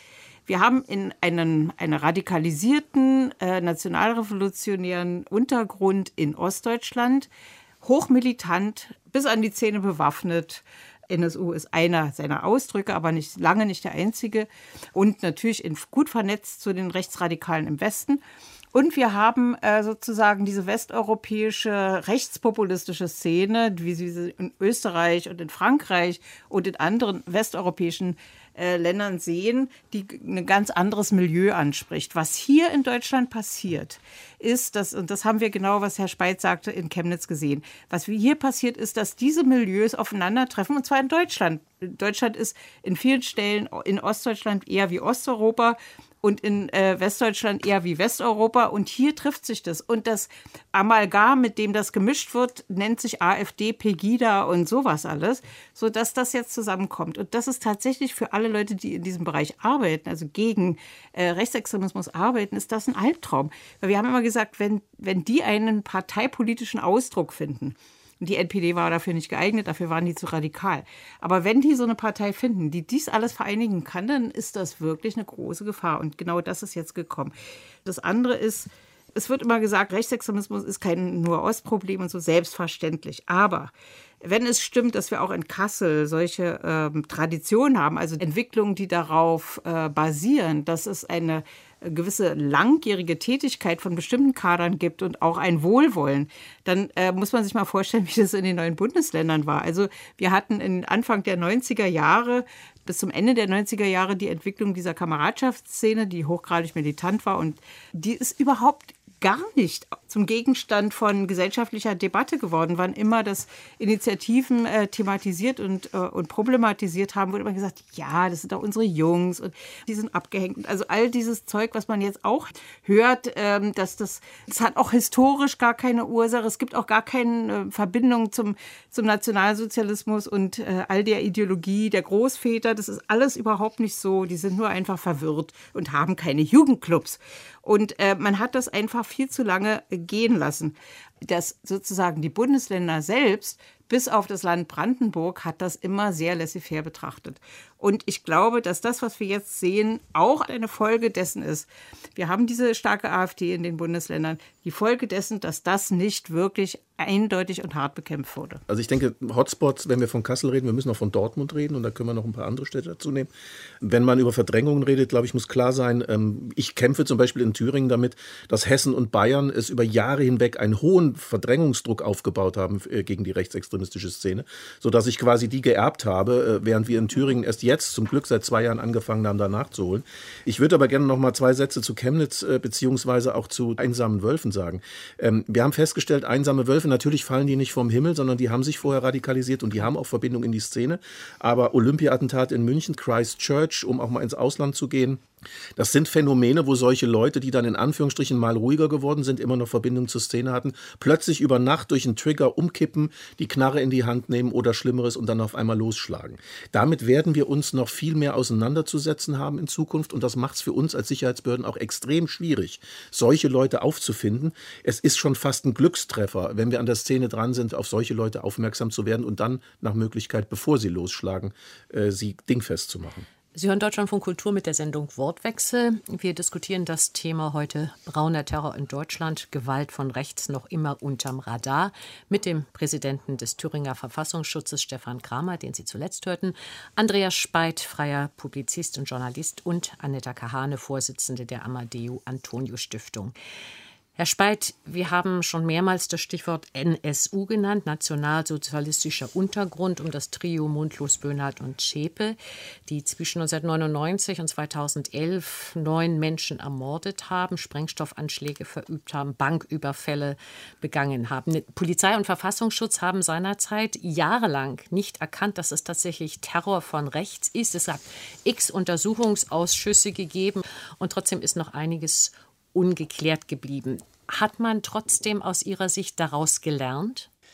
Wir haben in einen, einen radikalisierten, äh, nationalrevolutionären Untergrund in Ostdeutschland, hochmilitant, bis an die Zähne bewaffnet. N S U ist einer seiner Ausdrücke, aber nicht, lange nicht der einzige. Und natürlich in, gut vernetzt zu den Rechtsradikalen im Westen. Und wir haben äh, sozusagen diese westeuropäische rechtspopulistische Szene, wie sie in Österreich und in Frankreich und in anderen westeuropäischen äh, Ländern sehen, die ein ganz anderes Milieu anspricht. Was hier in Deutschland passiert, ist, dass, und das haben wir genau, was Herr Speit sagte, in Chemnitz gesehen, was hier passiert ist, dass diese Milieus aufeinandertreffen, und zwar in Deutschland. Deutschland ist in vielen Stellen in Ostdeutschland eher wie Osteuropa, und in äh, Westdeutschland eher wie Westeuropa. Und hier trifft sich das. Und das Amalgam, mit dem das gemischt wird, nennt sich AfD, Pegida und sowas alles, sodass das jetzt zusammenkommt. Und das ist tatsächlich für alle Leute, die in diesem Bereich arbeiten, also gegen äh, Rechtsextremismus arbeiten, ist das ein Albtraum. Weil wir haben immer gesagt, wenn, wenn die einen parteipolitischen Ausdruck finden, die N P D war dafür nicht geeignet, dafür waren die zu radikal. Aber wenn die so eine Partei finden, die dies alles vereinigen kann, dann ist das wirklich eine große Gefahr. Und genau das ist jetzt gekommen. Das andere ist, es wird immer gesagt, Rechtsextremismus ist kein nur Ostproblem und so, selbstverständlich. Aber wenn es stimmt, dass wir auch in Kassel solche ähm, Traditionen haben, also Entwicklungen, die darauf äh, basieren, dass es eine gewisse langjährige Tätigkeit von bestimmten Kadern gibt und auch ein Wohlwollen, dann äh, muss man sich mal vorstellen, wie das in den neuen Bundesländern war. Also wir hatten in Anfang der neunziger Jahre bis zum Ende der neunziger Jahre die Entwicklung dieser Kameradschaftsszene, die hochgradig militant war, und die ist überhaupt gar nicht zum Gegenstand von gesellschaftlicher Debatte geworden. Wann immer das Initiativen äh, thematisiert und, äh, und problematisiert haben, wurde immer gesagt, ja, das sind doch unsere Jungs und die sind abgehängt. Also all dieses Zeug, was man jetzt auch hört, ähm, dass das, das hat auch historisch gar keine Ursache. Es gibt auch gar keine äh, Verbindung zum, zum Nationalsozialismus und äh, all der Ideologie der Großväter. Das ist alles überhaupt nicht so. Die sind nur einfach verwirrt und haben keine Jugendclubs. Und äh, man hat das einfach viel zu lange gehen lassen. Dass sozusagen die Bundesländer selbst, bis auf das Land Brandenburg, hat das immer sehr laissez-faire betrachtet. Und ich glaube, dass das, was wir jetzt sehen, auch eine Folge dessen ist. Wir haben diese starke AfD in den Bundesländern. Die Folge dessen, dass das nicht wirklich eindeutig und hart bekämpft wurde. Also ich denke, Hotspots, wenn wir von Kassel reden, wir müssen auch von Dortmund reden und da können wir noch ein paar andere Städte dazu nehmen. Wenn man über Verdrängungen redet, glaube ich, muss klar sein, ich kämpfe zum Beispiel in Thüringen damit, dass Hessen und Bayern es über Jahre hinweg einen hohen Verdrängungsdruck aufgebaut haben gegen die rechtsextremistische Szene, sodass ich quasi die geerbt habe, während wir in Thüringen erst jetzt zum Glück seit zwei Jahren angefangen haben, da nachzuholen. Ich würde aber gerne noch mal zwei Sätze zu Chemnitz beziehungsweise auch zu einsamen Wölfen sagen. Wir haben festgestellt, einsame Wölfe, natürlich fallen die nicht vom Himmel, sondern die haben sich vorher radikalisiert und die haben auch Verbindung in die Szene. Aber Olympia-Attentat in München, Christchurch, um auch mal ins Ausland zu gehen, das sind Phänomene, wo solche Leute, die dann in Anführungsstrichen mal ruhiger geworden sind, immer noch Verbindung zur Szene hatten, plötzlich über Nacht durch einen Trigger umkippen, die Knarre in die Hand nehmen oder Schlimmeres und dann auf einmal losschlagen. Damit werden wir uns noch viel mehr auseinanderzusetzen haben in Zukunft und das macht es für uns als Sicherheitsbehörden auch extrem schwierig, solche Leute aufzufinden. Es ist schon fast ein Glückstreffer, wenn wir an der Szene dran sind, auf solche Leute aufmerksam zu werden und dann nach Möglichkeit, bevor sie losschlagen, äh, sie dingfest zu machen. Sie hören Deutschlandfunk Kultur mit der Sendung Wortwechsel. Wir diskutieren das Thema heute brauner Terror in Deutschland, Gewalt von rechts noch immer unterm Radar, mit dem Präsidenten des Thüringer Verfassungsschutzes Stefan Kramer, den Sie zuletzt hörten, Andreas Speit, freier Publizist und Journalist, und Annetta Kahane, Vorsitzende der Amadeo Antonio Stiftung. Herr Speit, wir haben schon mehrmals das Stichwort N S U genannt, nationalsozialistischer Untergrund, um das Trio Mundlos, Böhnhardt und Zschäpe, die zwischen neunzehnhundertneunundneunzig und zweitausendelf neun Menschen ermordet haben, Sprengstoffanschläge verübt haben, Banküberfälle begangen haben. Polizei und Verfassungsschutz haben seinerzeit jahrelang nicht erkannt, dass es tatsächlich Terror von rechts ist. Es hat x Untersuchungsausschüsse gegeben und trotzdem ist noch einiges ungeklärt geblieben. Hat man trotzdem aus Ihrer Sicht daraus gelernt?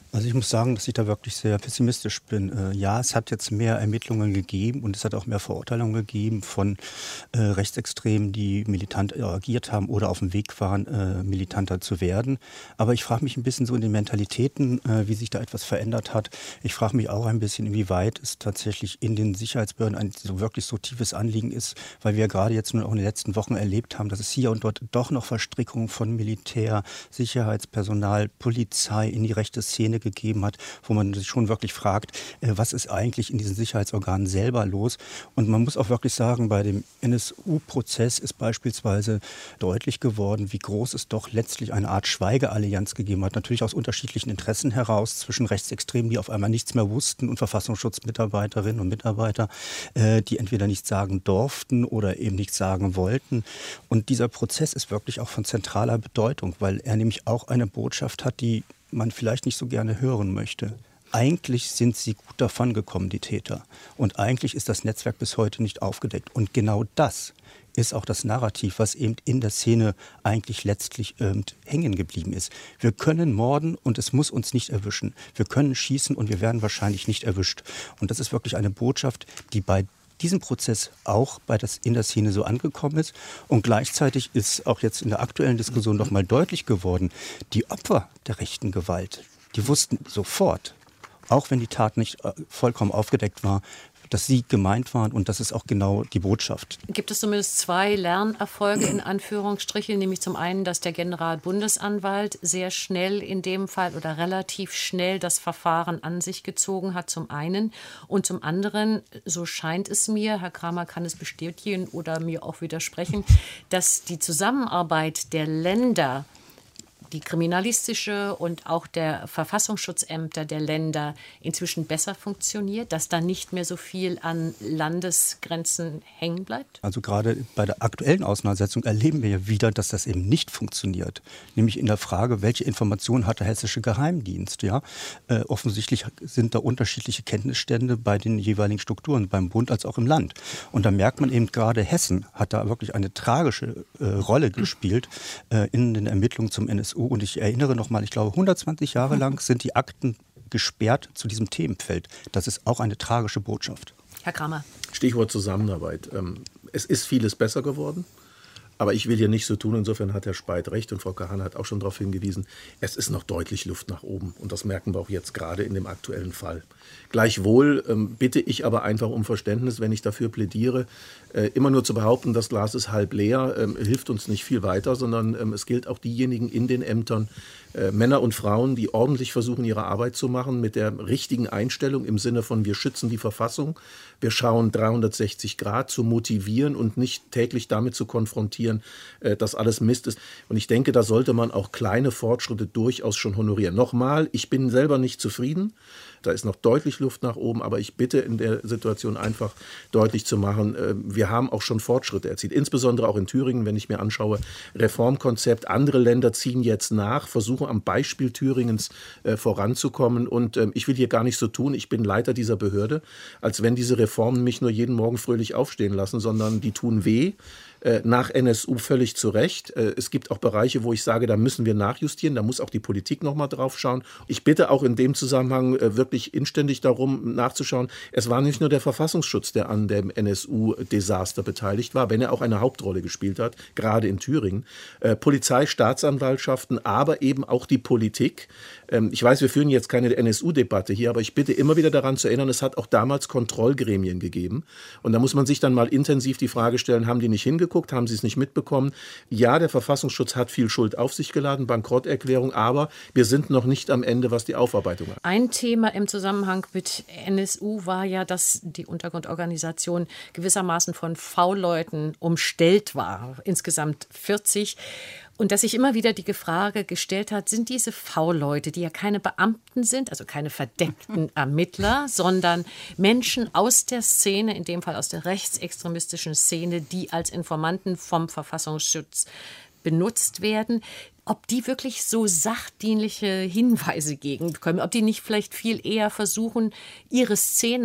Also ich muss sagen, dass ich da wirklich sehr pessimistisch bin. Äh, ja, es hat jetzt mehr Ermittlungen gegeben und es hat auch mehr Verurteilungen gegeben von äh, Rechtsextremen, die militant agiert haben oder auf dem Weg waren, äh, militanter zu werden. Aber ich frage mich ein bisschen so in den Mentalitäten, äh, wie sich da etwas verändert hat. Ich frage mich auch ein bisschen, inwieweit es tatsächlich in den Sicherheitsbehörden ein so wirklich so tiefes Anliegen ist, weil wir gerade jetzt nur auch in den letzten Wochen erlebt haben, dass es hier und dort doch noch Verstrickungen von Militär, Sicherheitspersonal, Polizei in die rechte Szene gegeben hat, wo man sich schon wirklich fragt, äh, was ist eigentlich in diesen Sicherheitsorganen selber los? Und man muss auch wirklich sagen, bei dem N S U-Prozess ist beispielsweise deutlich geworden, wie groß es doch letztlich eine Art Schweigeallianz gegeben hat. Natürlich aus unterschiedlichen Interessen heraus zwischen Rechtsextremen, die auf einmal nichts mehr wussten, und Verfassungsschutzmitarbeiterinnen und Mitarbeiter, äh, die entweder nichts sagen durften oder eben nichts sagen wollten. Und dieser Prozess ist wirklich auch von zentraler Bedeutung, weil er nämlich auch eine Botschaft hat, die man vielleicht nicht so gerne hören möchte. Eigentlich sind sie gut davongekommen, die Täter. Und eigentlich ist das Netzwerk bis heute nicht aufgedeckt. Und genau das ist auch das Narrativ, was eben in der Szene eigentlich letztlich ähm, hängen geblieben ist. Wir können morden und es muss uns nicht erwischen. Wir können schießen und wir werden wahrscheinlich nicht erwischt. Und das ist wirklich eine Botschaft, die bei diesem Prozess auch bei das, in der Szene so angekommen ist. Und gleichzeitig ist auch jetzt in der aktuellen Diskussion noch mal deutlich geworden, die Opfer der rechten Gewalt, die wussten sofort, auch wenn die Tat nicht vollkommen aufgedeckt war, dass sie gemeint waren, und das ist auch genau die Botschaft. Gibt es zumindest zwei Lernerfolge in Anführungsstrichen, nämlich zum einen, dass der Generalbundesanwalt sehr schnell in dem Fall oder relativ schnell das Verfahren an sich gezogen hat, zum einen. Und zum anderen, so scheint es mir, Herr Kramer kann es bestätigen oder mir auch widersprechen, dass die Zusammenarbeit der Länder, die kriminalistische und auch der Verfassungsschutzämter der Länder inzwischen besser funktioniert, dass da nicht mehr so viel an Landesgrenzen hängen bleibt? Also gerade bei der aktuellen Auseinandersetzung erleben wir ja wieder, dass das eben nicht funktioniert. Nämlich in der Frage, welche Informationen hat der hessische Geheimdienst? Ja? Äh, offensichtlich sind da unterschiedliche Kenntnisstände bei den jeweiligen Strukturen, beim Bund als auch im Land. Und da merkt man eben, gerade Hessen hat da wirklich eine tragische äh, Rolle gespielt äh, in den Ermittlungen zum N S U. Und ich erinnere noch mal, ich glaube, hundertzwanzig Jahre lang sind die Akten gesperrt zu diesem Themenfeld. Das ist auch eine tragische Botschaft. Herr Kramer. Stichwort Zusammenarbeit. Es ist vieles besser geworden. Aber ich will hier nicht so tun, insofern hat Herr Speit recht und Frau Kahan hat auch schon darauf hingewiesen, es ist noch deutlich Luft nach oben und das merken wir auch jetzt gerade in dem aktuellen Fall. Gleichwohl ähm, bitte ich aber einfach um Verständnis, wenn ich dafür plädiere, äh, immer nur zu behaupten, das Glas ist halb leer, ähm, hilft uns nicht viel weiter, sondern ähm, es gilt auch diejenigen in den Ämtern, äh, Männer und Frauen, die ordentlich versuchen, ihre Arbeit zu machen, mit der richtigen Einstellung im Sinne von wir schützen die Verfassung, wir schauen dreihundertsechzig Grad zu motivieren und nicht täglich damit zu konfrontieren, äh, dass alles Mist ist. Und ich denke, da sollte man auch kleine Fortschritte durchaus schon honorieren. Nochmal, ich bin selber nicht zufrieden. Da ist noch deutlich Luft nach oben, aber ich bitte in der Situation einfach deutlich zu machen, wir haben auch schon Fortschritte erzielt. Insbesondere auch in Thüringen, wenn ich mir anschaue, Reformkonzept. Andere Länder ziehen jetzt nach, versuchen am Beispiel Thüringens äh, voranzukommen. Und äh, ich will hier gar nicht so tun, ich bin Leiter dieser Behörde, als wenn diese Reformen mich nur jeden Morgen fröhlich aufstehen lassen, sondern die tun weh. Nach N S U völlig zu Recht. Es gibt auch Bereiche, wo ich sage, da müssen wir nachjustieren, da muss auch die Politik noch mal drauf schauen. Ich bitte auch in dem Zusammenhang wirklich inständig darum nachzuschauen, es war nicht nur der Verfassungsschutz, der an dem N S U-Desaster beteiligt war, wenn er auch eine Hauptrolle gespielt hat, gerade in Thüringen. Polizei, Staatsanwaltschaften, aber eben auch die Politik. Ich weiß, wir führen jetzt keine N S U-Debatte hier, aber ich bitte immer wieder daran zu erinnern, es hat auch damals Kontrollgremien gegeben. Und da muss man sich dann mal intensiv die Frage stellen, haben die nicht hingeguckt? Haben Sie es nicht mitbekommen? Ja, der Verfassungsschutz hat viel Schuld auf sich geladen, Bankrotterklärung, aber wir sind noch nicht am Ende, was die Aufarbeitung hat. Ein Thema im Zusammenhang mit N S U war ja, dass die Untergrundorganisation gewissermaßen von V-Leuten umstellt war, insgesamt vierzig. Und dass sich immer wieder die Frage gestellt hat, sind diese V-Leute, die ja keine Beamten sind, also keine verdeckten Ermittler, sondern Menschen aus der Szene, in dem Fall aus der rechtsextremistischen Szene, die als Informanten vom Verfassungsschutz benutzt werden, ob die wirklich so sachdienliche Hinweise geben können, ob die nicht vielleicht viel eher versuchen, ihre Szene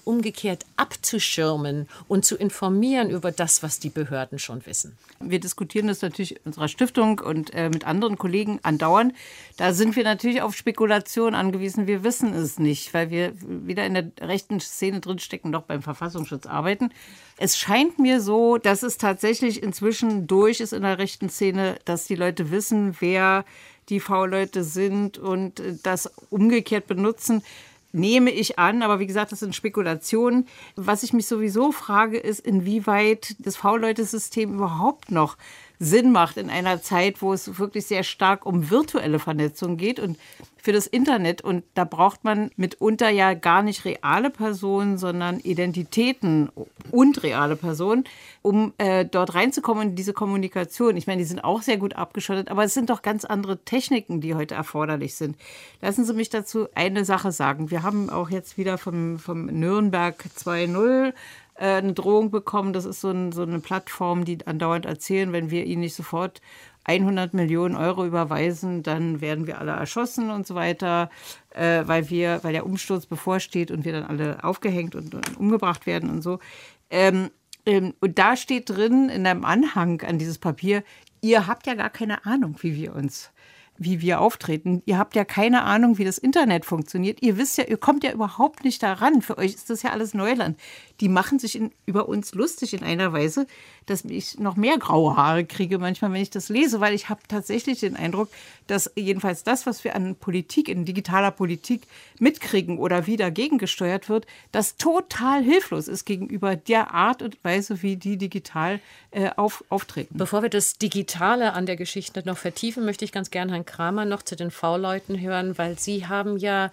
umgekehrt abzuschirmen und zu informieren über das, was die Behörden schon wissen? Wir diskutieren das natürlich in unserer Stiftung und äh, mit anderen Kollegen andauernd. Da sind wir natürlich auf Spekulation angewiesen. Wir wissen es nicht, weil wir wieder in der rechten Szene drinstecken, noch beim Verfassungsschutz arbeiten. Es scheint mir so, dass es tatsächlich inzwischen durch ist in der rechten Szene, dass die Leute wissen, wer die V-Leute sind und das umgekehrt benutzen, nehme ich an. Aber wie gesagt, das sind Spekulationen. Was ich mich sowieso frage, ist, inwieweit das V-Leute-System überhaupt noch Sinn macht in einer Zeit, wo es wirklich sehr stark um virtuelle Vernetzung geht und für das Internet. Und da braucht man mitunter ja gar nicht reale Personen, sondern Identitäten und reale Personen, um äh, dort reinzukommen in diese Kommunikation. Ich meine, die sind auch sehr gut abgeschottet, aber es sind doch ganz andere Techniken, die heute erforderlich sind. Lassen Sie mich dazu eine Sache sagen. Wir haben auch jetzt wieder vom, vom Nürnberg zwei Punkt null eine Drohung bekommen. Das ist so, ein, so eine Plattform, die andauernd erzählen, wenn wir ihnen nicht sofort hundert Millionen Euro überweisen, dann werden wir alle erschossen und so weiter, äh, weil, wir, weil der Umsturz bevorsteht und wir dann alle aufgehängt und, und umgebracht werden und so. Ähm, ähm, und da steht drin in einem Anhang an dieses Papier, ihr habt ja gar keine Ahnung, wie wir uns wie wir auftreten. Ihr habt ja keine Ahnung, wie das Internet funktioniert. Ihr wisst ja, ihr kommt ja überhaupt nicht daran. Für euch ist das ja alles Neuland. Die machen sich in, über uns lustig in einer Weise, dass ich noch mehr graue Haare kriege manchmal, wenn ich das lese, weil ich habe tatsächlich den Eindruck, dass jedenfalls das, was wir an Politik, in digitaler Politik mitkriegen oder wie dagegen gesteuert wird, das total hilflos ist gegenüber der Art und Weise, wie die digital äh, auf, auftreten. Bevor wir das Digitale an der Geschichte noch vertiefen, möchte ich ganz gerne Herrn Kramer noch zu den V-Leuten hören, weil Sie haben ja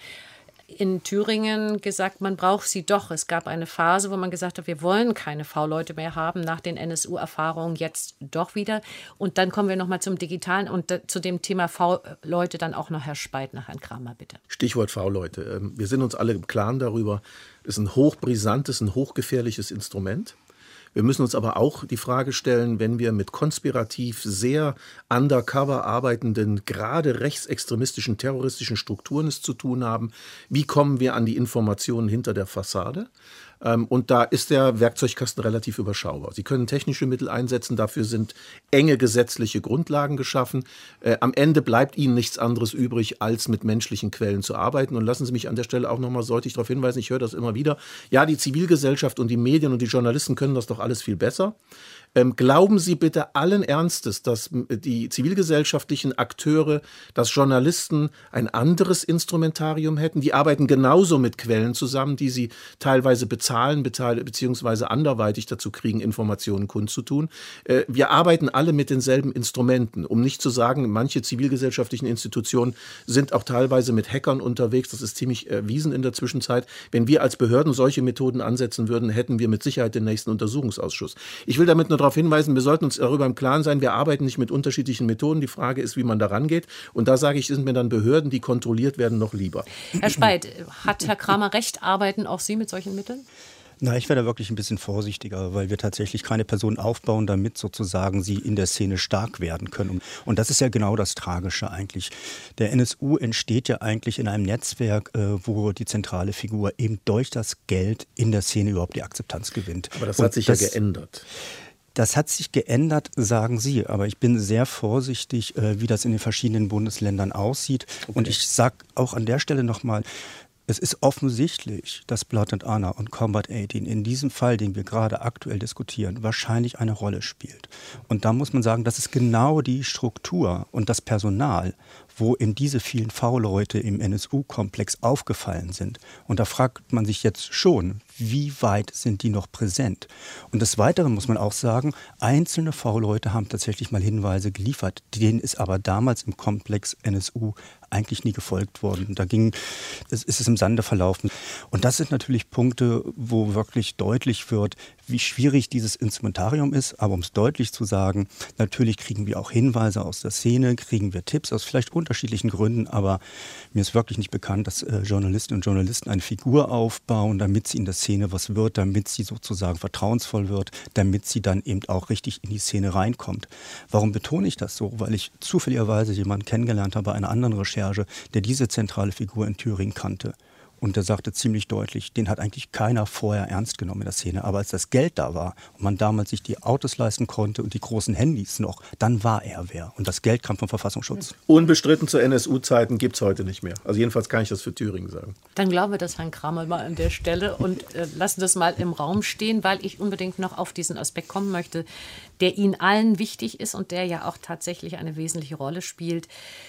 in Thüringen gesagt, man braucht sie doch. Es gab eine Phase, wo man gesagt hat, wir wollen keine V-Leute mehr haben, nach den N S U-Erfahrungen jetzt doch wieder. Und dann kommen wir noch mal zum Digitalen und da, zu dem Thema V-Leute dann auch noch Herr Speit, nach Herrn Kramer, bitte. Stichwort V-Leute. Wir sind uns alle im Klaren darüber, es ist ein hochbrisantes, ein hochgefährliches Instrument. Wir müssen uns aber auch die Frage stellen, wenn wir mit konspirativ sehr undercover arbeitenden, gerade rechtsextremistischen, terroristischen Strukturen es zu tun haben, wie kommen wir an die Informationen hinter der Fassade? Und da ist der Werkzeugkasten relativ überschaubar. Sie können technische Mittel einsetzen, dafür sind enge gesetzliche Grundlagen geschaffen. Äh, am Ende bleibt Ihnen nichts anderes übrig, als mit menschlichen Quellen zu arbeiten. Und lassen Sie mich an der Stelle auch noch mal deutlich darauf hinweisen, ich höre das immer wieder, ja, die Zivilgesellschaft und die Medien und die Journalisten können das doch alles viel besser. Ähm, glauben Sie bitte allen Ernstes, dass die zivilgesellschaftlichen Akteure, dass Journalisten ein anderes Instrumentarium hätten? Die arbeiten genauso mit Quellen zusammen, die sie teilweise bezahlen, beziehungsweise anderweitig dazu kriegen, Informationen kundzutun. Äh, wir arbeiten alle mit denselben Instrumenten, um nicht zu sagen, manche zivilgesellschaftlichen Institutionen sind auch teilweise mit Hackern unterwegs. Das ist ziemlich erwiesen in der Zwischenzeit. Wenn wir als Behörden solche Methoden ansetzen würden, hätten wir mit Sicherheit den nächsten Untersuchungsausschuss. Ich will damit nur darauf hinweisen, wir sollten uns darüber im Klaren sein, wir arbeiten nicht mit unterschiedlichen Methoden. Die Frage ist, wie man da rangeht. Und da sage ich, sind mir dann Behörden, die kontrolliert werden, noch lieber. Herr Speit, hat Herr Kramer recht, arbeiten auch Sie mit solchen Mitteln? Na, ich wäre da wirklich ein bisschen vorsichtiger, weil wir tatsächlich keine Personen aufbauen, damit sozusagen sie in der Szene stark werden können. Und das ist ja genau das Tragische eigentlich. Der N S U entsteht ja eigentlich in einem Netzwerk, wo die zentrale Figur eben durch das Geld in der Szene überhaupt die Akzeptanz gewinnt. Aber das hat Und sich das, ja geändert. Das hat sich geändert, sagen Sie. Aber ich bin sehr vorsichtig, wie das in den verschiedenen Bundesländern aussieht. Okay. Und ich sage auch an der Stelle nochmal, es ist offensichtlich, dass Blood and Honor und Combat achtzehn in diesem Fall, den wir gerade aktuell diskutieren, wahrscheinlich eine Rolle spielt. Und da muss man sagen, das ist genau die Struktur und das Personal, wo eben diese vielen V-Leute im N S U-Komplex aufgefallen sind. Und da fragt man sich jetzt schon, wie weit sind die noch präsent? Und des Weiteren muss man auch sagen, einzelne V-Leute haben tatsächlich mal Hinweise geliefert, denen ist aber damals im Komplex N S U eigentlich nie gefolgt worden. Da ging, es ist es im Sande verlaufen. Und das sind natürlich Punkte, wo wirklich deutlich wird, wie schwierig dieses Instrumentarium ist. Aber um es deutlich zu sagen, natürlich kriegen wir auch Hinweise aus der Szene, kriegen wir Tipps aus vielleicht unterschiedlichen Gründen. Aber mir ist wirklich nicht bekannt, dass äh, Journalistinnen und Journalisten eine Figur aufbauen, damit sie in der Szene was wird, damit sie sozusagen vertrauensvoll wird, damit sie dann eben auch richtig in die Szene reinkommt. Warum betone ich das so? Weil ich zufälligerweise jemanden kennengelernt habe bei einer anderen Recherche, der diese zentrale Figur in Thüringen kannte. Und der sagte ziemlich deutlich, den hat eigentlich keiner vorher ernst genommen in der Szene. Aber als das Geld da war und man damals sich die Autos leisten konnte und die großen Handys noch, dann war er wer. Und das Geld kam vom Verfassungsschutz. Unbestritten zu N S U-Zeiten gibt es heute nicht mehr. Also jedenfalls kann ich das für Thüringen sagen. Dann glauben wir das Herrn Kramer mal an der Stelle und äh, lassen das mal im Raum stehen, weil ich unbedingt noch auf diesen Aspekt kommen möchte, der Ihnen allen wichtig ist und der ja auch tatsächlich eine wesentliche Rolle spielt.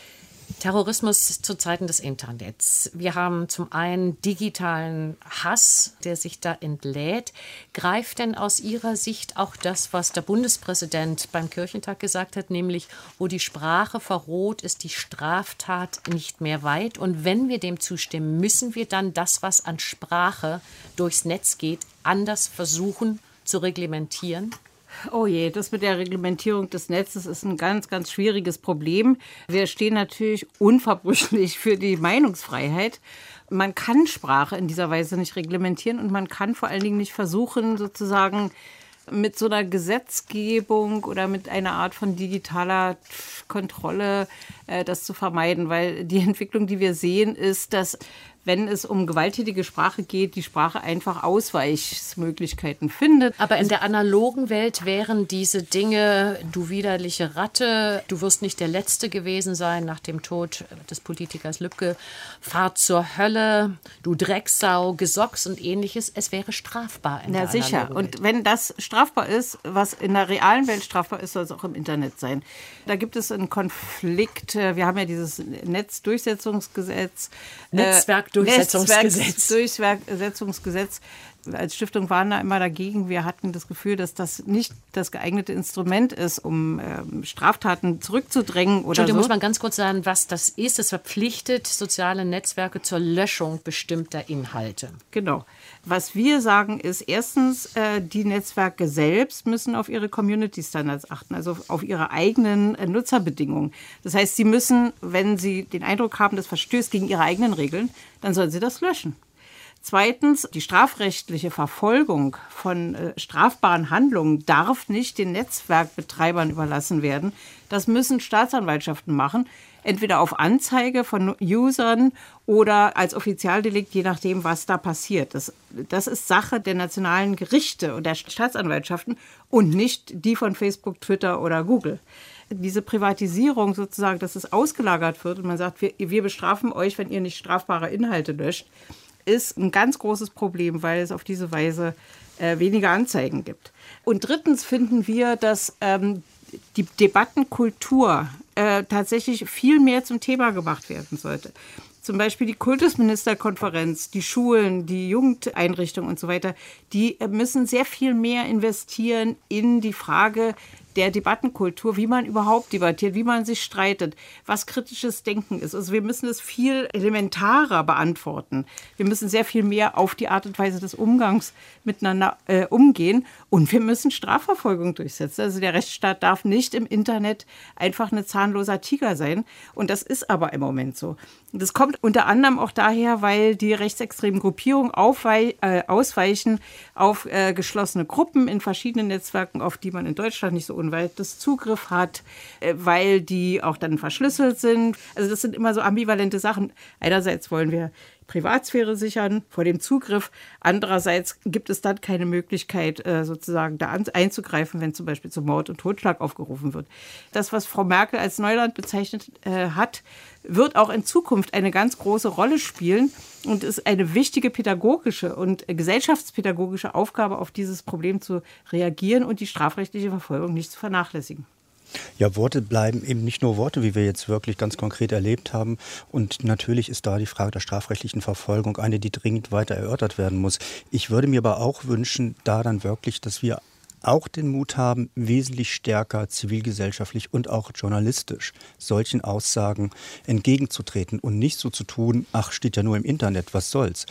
Terrorismus zu Zeiten des Internets. Wir haben zum einen digitalen Hass, der sich da entlädt. Greift denn aus Ihrer Sicht auch das, was der Bundespräsident beim Kirchentag gesagt hat, nämlich, wo die Sprache verroht, ist die Straftat nicht mehr weit? Und wenn wir dem zustimmen, müssen wir dann das, was an Sprache durchs Netz geht, anders versuchen zu reglementieren? Oh je, das mit der Reglementierung des Netzes ist ein ganz, ganz schwieriges Problem. Wir stehen natürlich unverbrüchlich für die Meinungsfreiheit. Man kann Sprache in dieser Weise nicht reglementieren und man kann vor allen Dingen nicht versuchen, sozusagen mit so einer Gesetzgebung oder mit einer Art von digitaler Kontrolle äh, das zu vermeiden, weil die Entwicklung, die wir sehen, ist, dass wenn es um gewalttätige Sprache geht, die Sprache einfach Ausweichmöglichkeiten findet. Aber in der analogen Welt wären diese Dinge, du widerliche Ratte, du wirst nicht der Letzte gewesen sein nach dem Tod des Politikers Lübcke, fahr zur Hölle, du Drecksau, Gesocks und ähnliches, es wäre strafbar in Na, der sicher. analogen Welt. Und wenn das strafbar ist, was in der realen Welt strafbar ist, soll es auch im Internet sein. Da gibt es einen Konflikt. Wir haben ja dieses Netzdurchsetzungsgesetz. Netzwerk Durchsetzungsgesetz. Durchsetzungsgesetz. Als Stiftung waren da immer dagegen. Wir hatten das Gefühl, dass das nicht das geeignete Instrument ist, um ähm, Straftaten zurückzudrängen oder Entschuldigung, so. muss man ganz kurz sagen, was das ist. Es verpflichtet soziale Netzwerke zur Löschung bestimmter Inhalte. Genau. Was wir sagen ist, erstens, äh, die Netzwerke selbst müssen auf ihre Community-Standards achten, also auf ihre eigenen äh, Nutzerbedingungen. Das heißt, sie müssen, wenn sie den Eindruck haben, das verstößt gegen ihre eigenen Regeln, dann sollen sie das löschen. Zweitens, die strafrechtliche Verfolgung von äh, strafbaren Handlungen darf nicht den Netzwerkbetreibern überlassen werden. Das müssen Staatsanwaltschaften machen, entweder auf Anzeige von Usern oder als Offizialdelikt, je nachdem, was da passiert. Das, das ist Sache der nationalen Gerichte und der Staatsanwaltschaften und nicht die von Facebook, Twitter oder Google. Diese Privatisierung sozusagen, dass es ausgelagert wird und man sagt, wir, wir bestrafen euch, wenn ihr nicht strafbare Inhalte löscht, ist ein ganz großes Problem, weil es auf diese Weise äh, weniger Anzeigen gibt. Und drittens finden wir, dass ähm, die Debattenkultur äh, tatsächlich viel mehr zum Thema gemacht werden sollte. Zum Beispiel die Kultusministerkonferenz, die Schulen, die Jugendeinrichtungen und so weiter, die müssen sehr viel mehr investieren in die Frage der Debattenkultur, wie man überhaupt debattiert, wie man sich streitet, was kritisches Denken ist. Also wir müssen es viel elementarer beantworten. Wir müssen sehr viel mehr auf die Art und Weise des Umgangs miteinander äh, umgehen und wir müssen Strafverfolgung durchsetzen. Also der Rechtsstaat darf nicht im Internet einfach ein zahnloser Tiger sein und das ist aber im Moment so. Das kommt unter anderem auch daher, weil die rechtsextremen Gruppierungen aufwei- äh, ausweichen auf äh, geschlossene Gruppen in verschiedenen Netzwerken, auf die man in Deutschland nicht so unweites Zugriff hat, äh, weil die auch dann verschlüsselt sind. Also das sind immer so ambivalente Sachen. Einerseits wollen wir Privatsphäre sichern vor dem Zugriff. Andererseits gibt es dann keine Möglichkeit, äh, sozusagen da an- einzugreifen, wenn zum Beispiel zu Mord und Totschlag aufgerufen wird. Das, was Frau Merkel als Neuland bezeichnet äh, hat, wird auch in Zukunft eine ganz große Rolle spielen und ist eine wichtige pädagogische und gesellschaftspädagogische Aufgabe, auf dieses Problem zu reagieren und die strafrechtliche Verfolgung nicht zu vernachlässigen. Ja, Worte bleiben eben nicht nur Worte, wie wir jetzt wirklich ganz konkret erlebt haben. Und natürlich ist da die Frage der strafrechtlichen Verfolgung eine, die dringend weiter erörtert werden muss. Ich würde mir aber auch wünschen, da dann wirklich, dass wir auch den Mut haben, wesentlich stärker zivilgesellschaftlich und auch journalistisch solchen Aussagen entgegenzutreten und nicht so zu tun, ach, steht ja nur im Internet, was soll's.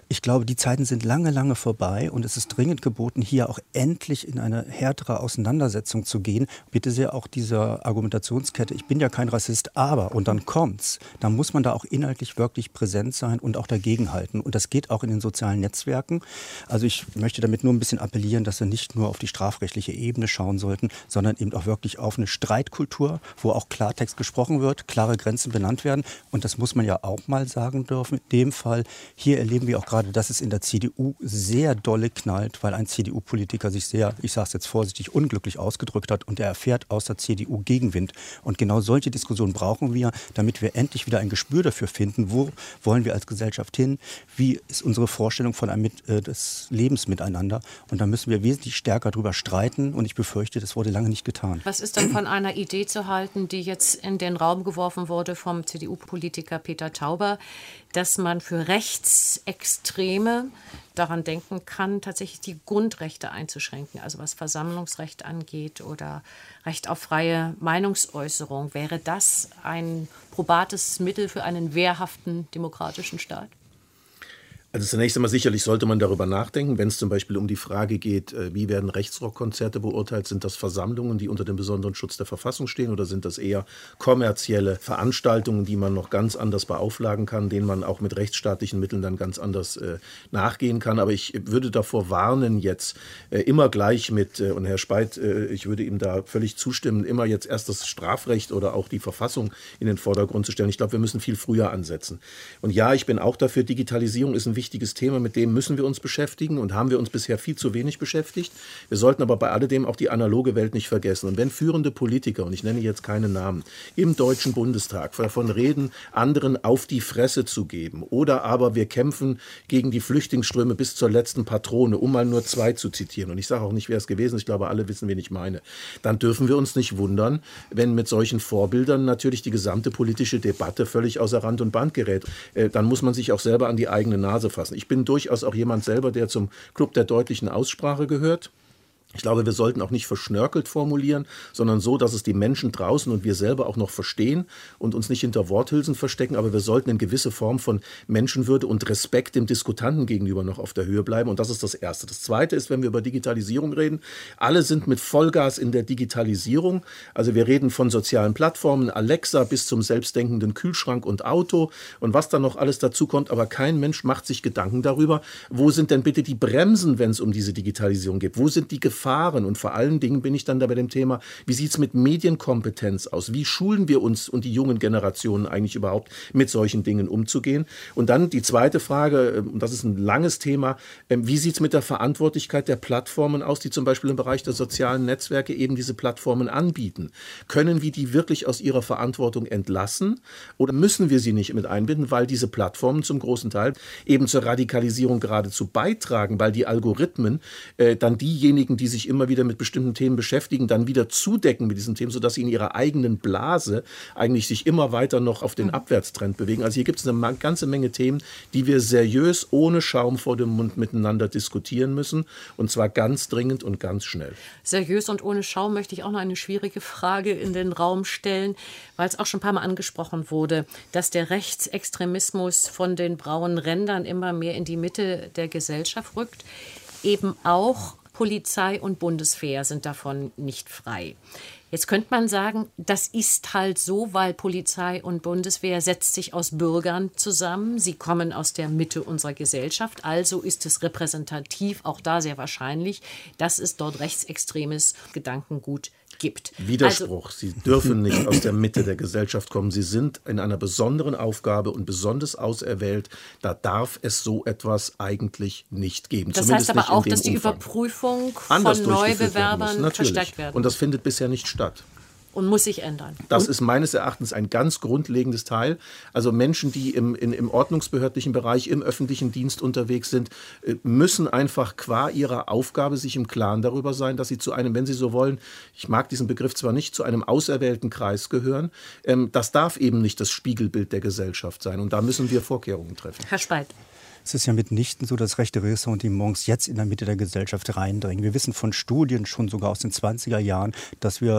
Ich glaube, die Zeiten sind lange, lange vorbei und es ist dringend geboten, hier auch endlich in eine härtere Auseinandersetzung zu gehen. Bitte sehr auch dieser Argumentationskette, ich bin ja kein Rassist, aber, und dann kommt's, dann muss man da auch inhaltlich wirklich präsent sein und auch dagegenhalten. Und das geht auch in den sozialen Netzwerken. Also ich möchte damit nur ein bisschen appellieren, dass wir nicht nur auf die strafrechtliche Ebene schauen sollten, sondern eben auch wirklich auf eine Streitkultur, wo auch Klartext gesprochen wird, klare Grenzen benannt werden. Und das muss man ja auch mal sagen dürfen. In dem Fall, hier erleben wir auch gerade, dass es in der C D U sehr dolle knallt, weil ein C D U-Politiker sich sehr, ich sage es jetzt vorsichtig, unglücklich ausgedrückt hat und er erfährt aus der C D U Gegenwind. Und genau solche Diskussionen brauchen wir, damit wir endlich wieder ein Gespür dafür finden, wo wollen wir als Gesellschaft hin, wie ist unsere Vorstellung von einem äh, des Lebens miteinander. Und da müssen wir wesentlich stärker drüber streiten und ich befürchte, das wurde lange nicht getan. Was ist denn von einer Idee zu halten, die jetzt in den Raum geworfen wurde vom C D U-Politiker Peter Tauber, dass man für Rechtsextreme daran denken kann, tatsächlich die Grundrechte einzuschränken, also was Versammlungsrecht angeht oder Recht auf freie Meinungsäußerung. Wäre das ein probates Mittel für einen wehrhaften demokratischen Staat? Also zunächst einmal sicherlich sollte man darüber nachdenken, wenn es zum Beispiel um die Frage geht, wie werden Rechtsrockkonzerte beurteilt, sind das Versammlungen, die unter dem besonderen Schutz der Verfassung stehen oder sind das eher kommerzielle Veranstaltungen, die man noch ganz anders beauflagen kann, denen man auch mit rechtsstaatlichen Mitteln dann ganz anders äh, nachgehen kann. Aber ich würde davor warnen, jetzt äh, immer gleich mit, äh, und Herr Speit, äh, ich würde ihm da völlig zustimmen, immer jetzt erst das Strafrecht oder auch die Verfassung in den Vordergrund zu stellen. Ich glaube, wir müssen viel früher ansetzen. Und ja, ich bin auch dafür, Digitalisierung ist ein wichtiges Thema, mit dem müssen wir uns beschäftigen und haben wir uns bisher viel zu wenig beschäftigt. Wir sollten aber bei alledem auch die analoge Welt nicht vergessen. Und wenn führende Politiker, und ich nenne jetzt keine Namen, im Deutschen Bundestag davon reden, anderen auf die Fresse zu geben oder aber wir kämpfen gegen die Flüchtlingsströme bis zur letzten Patrone, um mal nur zwei zu zitieren, und ich sage auch nicht, wer es gewesen ist, ich glaube, alle wissen, wen ich meine, dann dürfen wir uns nicht wundern, wenn mit solchen Vorbildern natürlich die gesamte politische Debatte völlig außer Rand und Band gerät. Äh, dann muss man sich auch selber an die eigene Nase fassen. Ich bin durchaus auch jemand selber, der zum Club der deutlichen Aussprache gehört. Ich glaube, wir sollten auch nicht verschnörkelt formulieren, sondern so, dass es die Menschen draußen und wir selber auch noch verstehen und uns nicht hinter Worthülsen verstecken. Aber wir sollten in gewisse Form von Menschenwürde und Respekt dem Diskutanten gegenüber noch auf der Höhe bleiben. Und das ist das Erste. Das Zweite ist, wenn wir über Digitalisierung reden, alle sind mit Vollgas in der Digitalisierung. Also wir reden von sozialen Plattformen, Alexa bis zum selbstdenkenden Kühlschrank und Auto und was da noch alles dazu kommt. Aber kein Mensch macht sich Gedanken darüber, wo sind denn bitte die Bremsen, wenn es um diese Digitalisierung geht? Wo sind die Gefahren? Und vor allen Dingen bin ich dann da bei dem Thema, wie sieht es mit Medienkompetenz aus? Wie schulen wir uns und die jungen Generationen eigentlich überhaupt mit solchen Dingen umzugehen? Und dann die zweite Frage, und das ist ein langes Thema, wie sieht es mit der Verantwortlichkeit der Plattformen aus, die zum Beispiel im Bereich der sozialen Netzwerke eben diese Plattformen anbieten? Können wir die wirklich aus ihrer Verantwortung entlassen oder müssen wir sie nicht mit einbinden, weil diese Plattformen zum großen Teil eben zur Radikalisierung geradezu beitragen, weil die Algorithmen äh, dann diejenigen, die sich immer wieder mit bestimmten Themen beschäftigen, dann wieder zudecken mit diesen Themen, sodass sie in ihrer eigenen Blase eigentlich sich immer weiter noch auf den Abwärtstrend bewegen. Also hier gibt es eine ganze Menge Themen, die wir seriös, ohne Schaum vor dem Mund miteinander diskutieren müssen, und zwar ganz dringend und ganz schnell. Seriös und ohne Schaum möchte ich auch noch eine schwierige Frage in den Raum stellen, weil es auch schon ein paar Mal angesprochen wurde, dass der Rechtsextremismus von den braunen Rändern immer mehr in die Mitte der Gesellschaft rückt. Eben auch Polizei und Bundeswehr sind davon nicht frei. Jetzt könnte man sagen, das ist halt so, weil Polizei und Bundeswehr setzt sich aus Bürgern zusammen. Sie kommen aus der Mitte unserer Gesellschaft. Also ist es repräsentativ, auch da sehr wahrscheinlich, dass es dort rechtsextremes Gedankengut gibt. Widerspruch. Also, Sie dürfen nicht aus der Mitte der Gesellschaft kommen. Sie sind in einer besonderen Aufgabe und besonders auserwählt. Da darf es so etwas eigentlich nicht geben. Das Zumindest heißt aber auch, dass die Umfang. Überprüfung Anders von werden Neubewerbern muss, verstärkt werden. Und das findet bisher nicht statt. Und muss sich ändern. Das ist meines Erachtens ein ganz grundlegendes Teil. Also Menschen, die im, in, im ordnungsbehördlichen Bereich, im öffentlichen Dienst unterwegs sind, müssen einfach qua ihrer Aufgabe sich im Klaren darüber sein, dass sie zu einem, wenn sie so wollen, ich mag diesen Begriff zwar nicht, zu einem auserwählten Kreis gehören. Das darf eben nicht das Spiegelbild der Gesellschaft sein. Und da müssen wir Vorkehrungen treffen. Herr Speit. Es ist ja mitnichten so, dass rechte Ressentiments jetzt in der Mitte der Gesellschaft reindringen. Wir wissen von Studien schon sogar aus den zwanziger Jahren, dass wir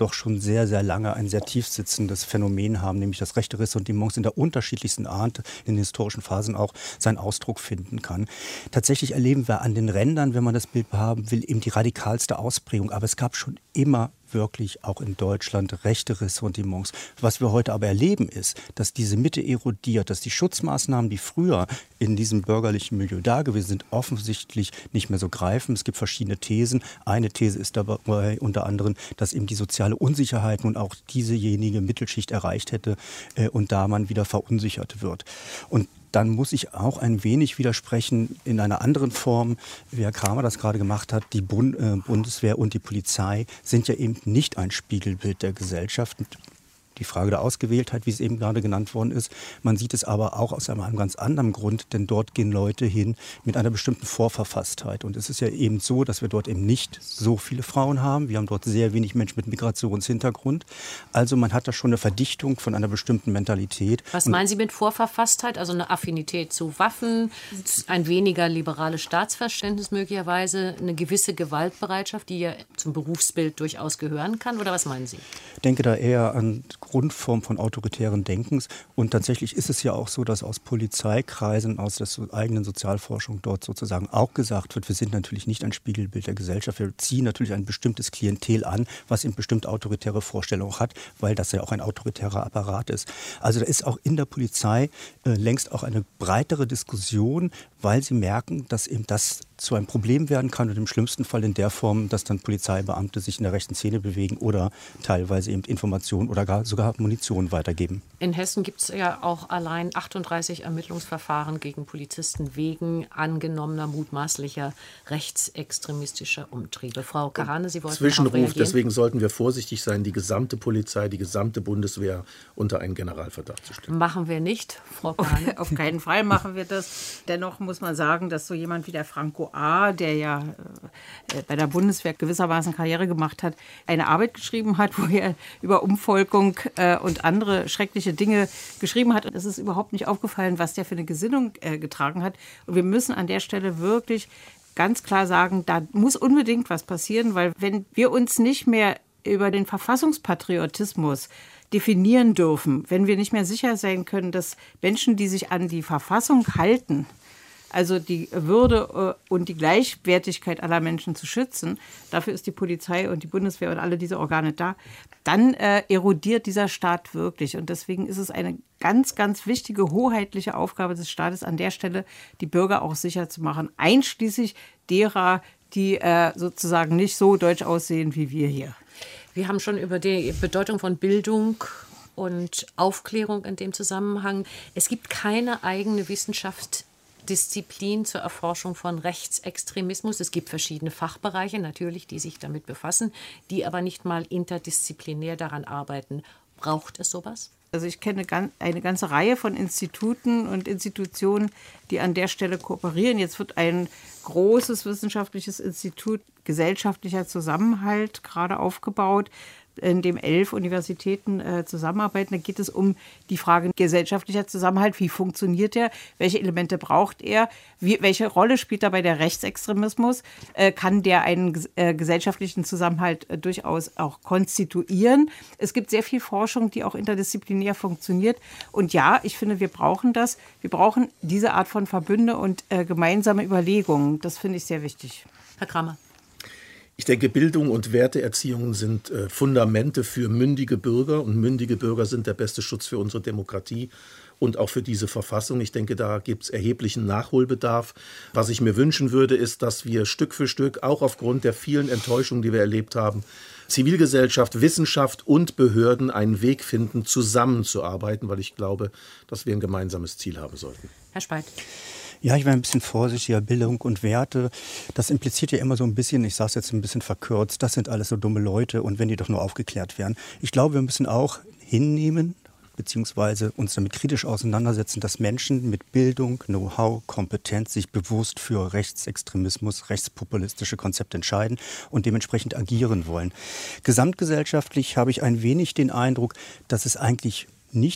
doch schon sehr, sehr lange ein sehr tief sitzendes Phänomen haben, nämlich das rechte Ressentiments in der unterschiedlichsten Art in den historischen Phasen auch seinen Ausdruck finden kann. Tatsächlich erleben wir an den Rändern, wenn man das Bild haben will, eben die radikalste Ausprägung. Aber es gab schon immer wirklich auch in Deutschland rechte Ressentiments. Was wir heute aber erleben ist, dass diese Mitte erodiert, dass die Schutzmaßnahmen, die früher in diesem bürgerlichen Milieu da gewesen sind, offensichtlich nicht mehr so greifen. Es gibt verschiedene Thesen. Eine These ist dabei unter anderem, dass eben die soziale Unsicherheit nun auch diesejenige Mittelschicht erreicht hätte äh, und da man wieder verunsichert wird. Und dann muss ich auch ein wenig widersprechen in einer anderen Form, wie Herr Kramer das gerade gemacht hat. Die Bund, äh, Bundeswehr und die Polizei sind ja eben nicht ein Spiegelbild der Gesellschaft. Die Frage der Ausgewähltheit, wie es eben gerade genannt worden ist. Man sieht es aber auch aus einem ganz anderen Grund, denn dort gehen Leute hin mit einer bestimmten Vorverfasstheit. Und es ist ja eben so, dass wir dort eben nicht so viele Frauen haben. Wir haben dort sehr wenig Menschen mit Migrationshintergrund. Also man hat da schon eine Verdichtung von einer bestimmten Mentalität. Was meinen Sie mit Vorverfasstheit? Also eine Affinität zu Waffen, ein weniger liberales Staatsverständnis möglicherweise, eine gewisse Gewaltbereitschaft, die ja zum Berufsbild durchaus gehören kann? Oder was meinen Sie? Ich denke da eher an Grundform von autoritären Denkens. Und tatsächlich ist es ja auch so, dass aus Polizeikreisen, aus der eigenen Sozialforschung dort sozusagen auch gesagt wird, wir sind natürlich nicht ein Spiegelbild der Gesellschaft. Wir ziehen natürlich ein bestimmtes Klientel an, was eben bestimmt autoritäre Vorstellungen hat, weil das ja auch ein autoritärer Apparat ist. Also da ist auch in der Polizei äh, längst auch eine breitere Diskussion, weil sie merken, dass eben das zu einem Problem werden kann und im schlimmsten Fall in der Form, dass dann Polizeibeamte sich in der rechten Szene bewegen oder teilweise eben Informationen oder gar sogar Munition weitergeben. In Hessen gibt es ja auch allein achtunddreißig Ermittlungsverfahren gegen Polizisten wegen angenommener mutmaßlicher rechtsextremistischer Umtriebe. Frau Karane, Sie wollten Zwischenruf, reagieren? Deswegen sollten wir vorsichtig sein, die gesamte Polizei, die gesamte Bundeswehr unter einen Generalverdacht zu stellen. Machen wir nicht, Frau Karane. Auf keinen Fall machen wir das. Dennoch muss man sagen, dass so jemand wie der Franco A., der ja äh, bei der Bundeswehr gewissermaßen Karriere gemacht hat, eine Arbeit geschrieben hat, wo er über Umvolkung äh, und andere schreckliche Dinge geschrieben hat. Es ist überhaupt nicht aufgefallen, was der für eine Gesinnung äh, getragen hat. Und wir müssen an der Stelle wirklich ganz klar sagen, da muss unbedingt was passieren, weil wenn wir uns nicht mehr über den Verfassungspatriotismus definieren dürfen, wenn wir nicht mehr sicher sein können, dass Menschen, die sich an die Verfassung halten, also die Würde und die Gleichwertigkeit aller Menschen zu schützen, dafür ist die Polizei und die Bundeswehr und alle diese Organe da, dann äh, erodiert dieser Staat wirklich. Und deswegen ist es eine ganz, ganz wichtige, hoheitliche Aufgabe des Staates, an der Stelle die Bürger auch sicher zu machen, einschließlich derer, die äh, sozusagen nicht so deutsch aussehen wie wir hier. Wir haben schon über die Bedeutung von Bildung und Aufklärung in dem Zusammenhang. Es gibt keine eigene Wissenschaftsdisziplin zur Erforschung von Rechtsextremismus. Es gibt verschiedene Fachbereiche natürlich, die sich damit befassen, die aber nicht mal interdisziplinär daran arbeiten. Braucht es sowas? Also ich kenne eine ganze Reihe von Instituten und Institutionen, die an der Stelle kooperieren. Jetzt wird ein großes wissenschaftliches Institut gesellschaftlicher Zusammenhalt gerade aufgebaut, in dem elf Universitäten äh, zusammenarbeiten. Da geht es um die Frage gesellschaftlicher Zusammenhalt. Wie funktioniert der? Welche Elemente braucht er? Wie, welche Rolle spielt dabei der Rechtsextremismus? Äh, kann der einen äh, gesellschaftlichen Zusammenhalt äh, durchaus auch konstituieren? Es gibt sehr viel Forschung, die auch interdisziplinär funktioniert. Und ja, ich finde, wir brauchen das. Wir brauchen diese Art von Verbünde und äh, gemeinsame Überlegungen. Das finde ich sehr wichtig. Herr Kramer. Ich denke, Bildung und Werteerziehung sind äh, Fundamente für mündige Bürger. Und mündige Bürger sind der beste Schutz für unsere Demokratie und auch für diese Verfassung. Ich denke, da gibt es erheblichen Nachholbedarf. Was ich mir wünschen würde, ist, dass wir Stück für Stück, auch aufgrund der vielen Enttäuschungen, die wir erlebt haben, Zivilgesellschaft, Wissenschaft und Behörden einen Weg finden, zusammenzuarbeiten, weil ich glaube, dass wir ein gemeinsames Ziel haben sollten. Herr Speit. Ja, ich wäre ein bisschen vorsichtiger. Bildung und Werte, das impliziert ja immer so ein bisschen, ich sage es jetzt ein bisschen verkürzt, das sind alles so dumme Leute und wenn die doch nur aufgeklärt wären. Ich glaube, wir müssen auch hinnehmen, beziehungsweise uns damit kritisch auseinandersetzen, dass Menschen mit Bildung, Know-how, Kompetenz sich bewusst für Rechtsextremismus, rechtspopulistische Konzepte entscheiden und dementsprechend agieren wollen. Gesamtgesellschaftlich habe ich ein wenig den Eindruck, dass es eigentlich nicht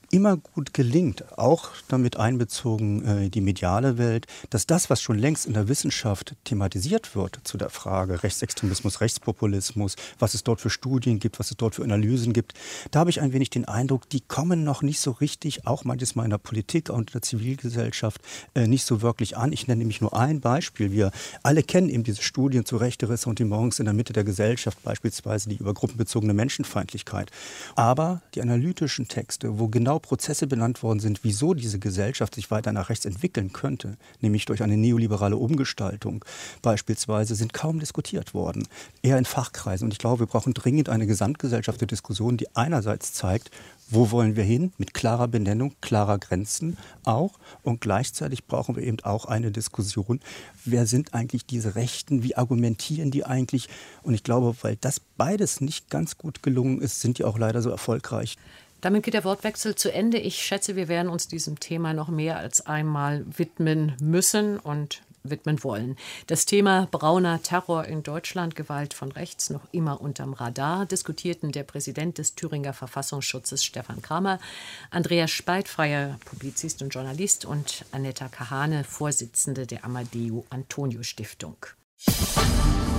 immer gut gelingt, auch damit einbezogen äh, die mediale Welt, dass das, was schon längst in der Wissenschaft thematisiert wird zu der Frage Rechtsextremismus, Rechtspopulismus, was es dort für Studien gibt, was es dort für Analysen gibt, da habe ich ein wenig den Eindruck, die kommen noch nicht so richtig, auch manches Mal in der Politik und in der Zivilgesellschaft, äh, nicht so wirklich an. Ich nenne nämlich nur ein Beispiel. Wir alle kennen eben diese Studien zu rechte Ressentiments in der Mitte der Gesellschaft, beispielsweise die über gruppenbezogene Menschenfeindlichkeit. Aber die analytischen Texte, wo genau Prozesse benannt worden sind, wieso diese Gesellschaft sich weiter nach rechts entwickeln könnte, nämlich durch eine neoliberale Umgestaltung beispielsweise, sind kaum diskutiert worden. Eher in Fachkreisen. Und ich glaube, wir brauchen dringend eine gesamtgesellschaftliche Diskussion, die einerseits zeigt, wo wollen wir hin? Mit klarer Benennung, klarer Grenzen auch. Und gleichzeitig brauchen wir eben auch eine Diskussion, wer sind eigentlich diese Rechten, wie argumentieren die eigentlich? Und ich glaube, weil das beides nicht ganz gut gelungen ist, sind die auch leider so erfolgreich. Damit geht der Wortwechsel zu Ende. Ich schätze, wir werden uns diesem Thema noch mehr als einmal widmen müssen und widmen wollen. Das Thema brauner Terror in Deutschland, Gewalt von rechts, noch immer unterm Radar, diskutierten der Präsident des Thüringer Verfassungsschutzes Stefan Kramer, Andreas Speit, freier Publizist und Journalist, und Annetta Kahane, Vorsitzende der Amadeo Antonio Stiftung.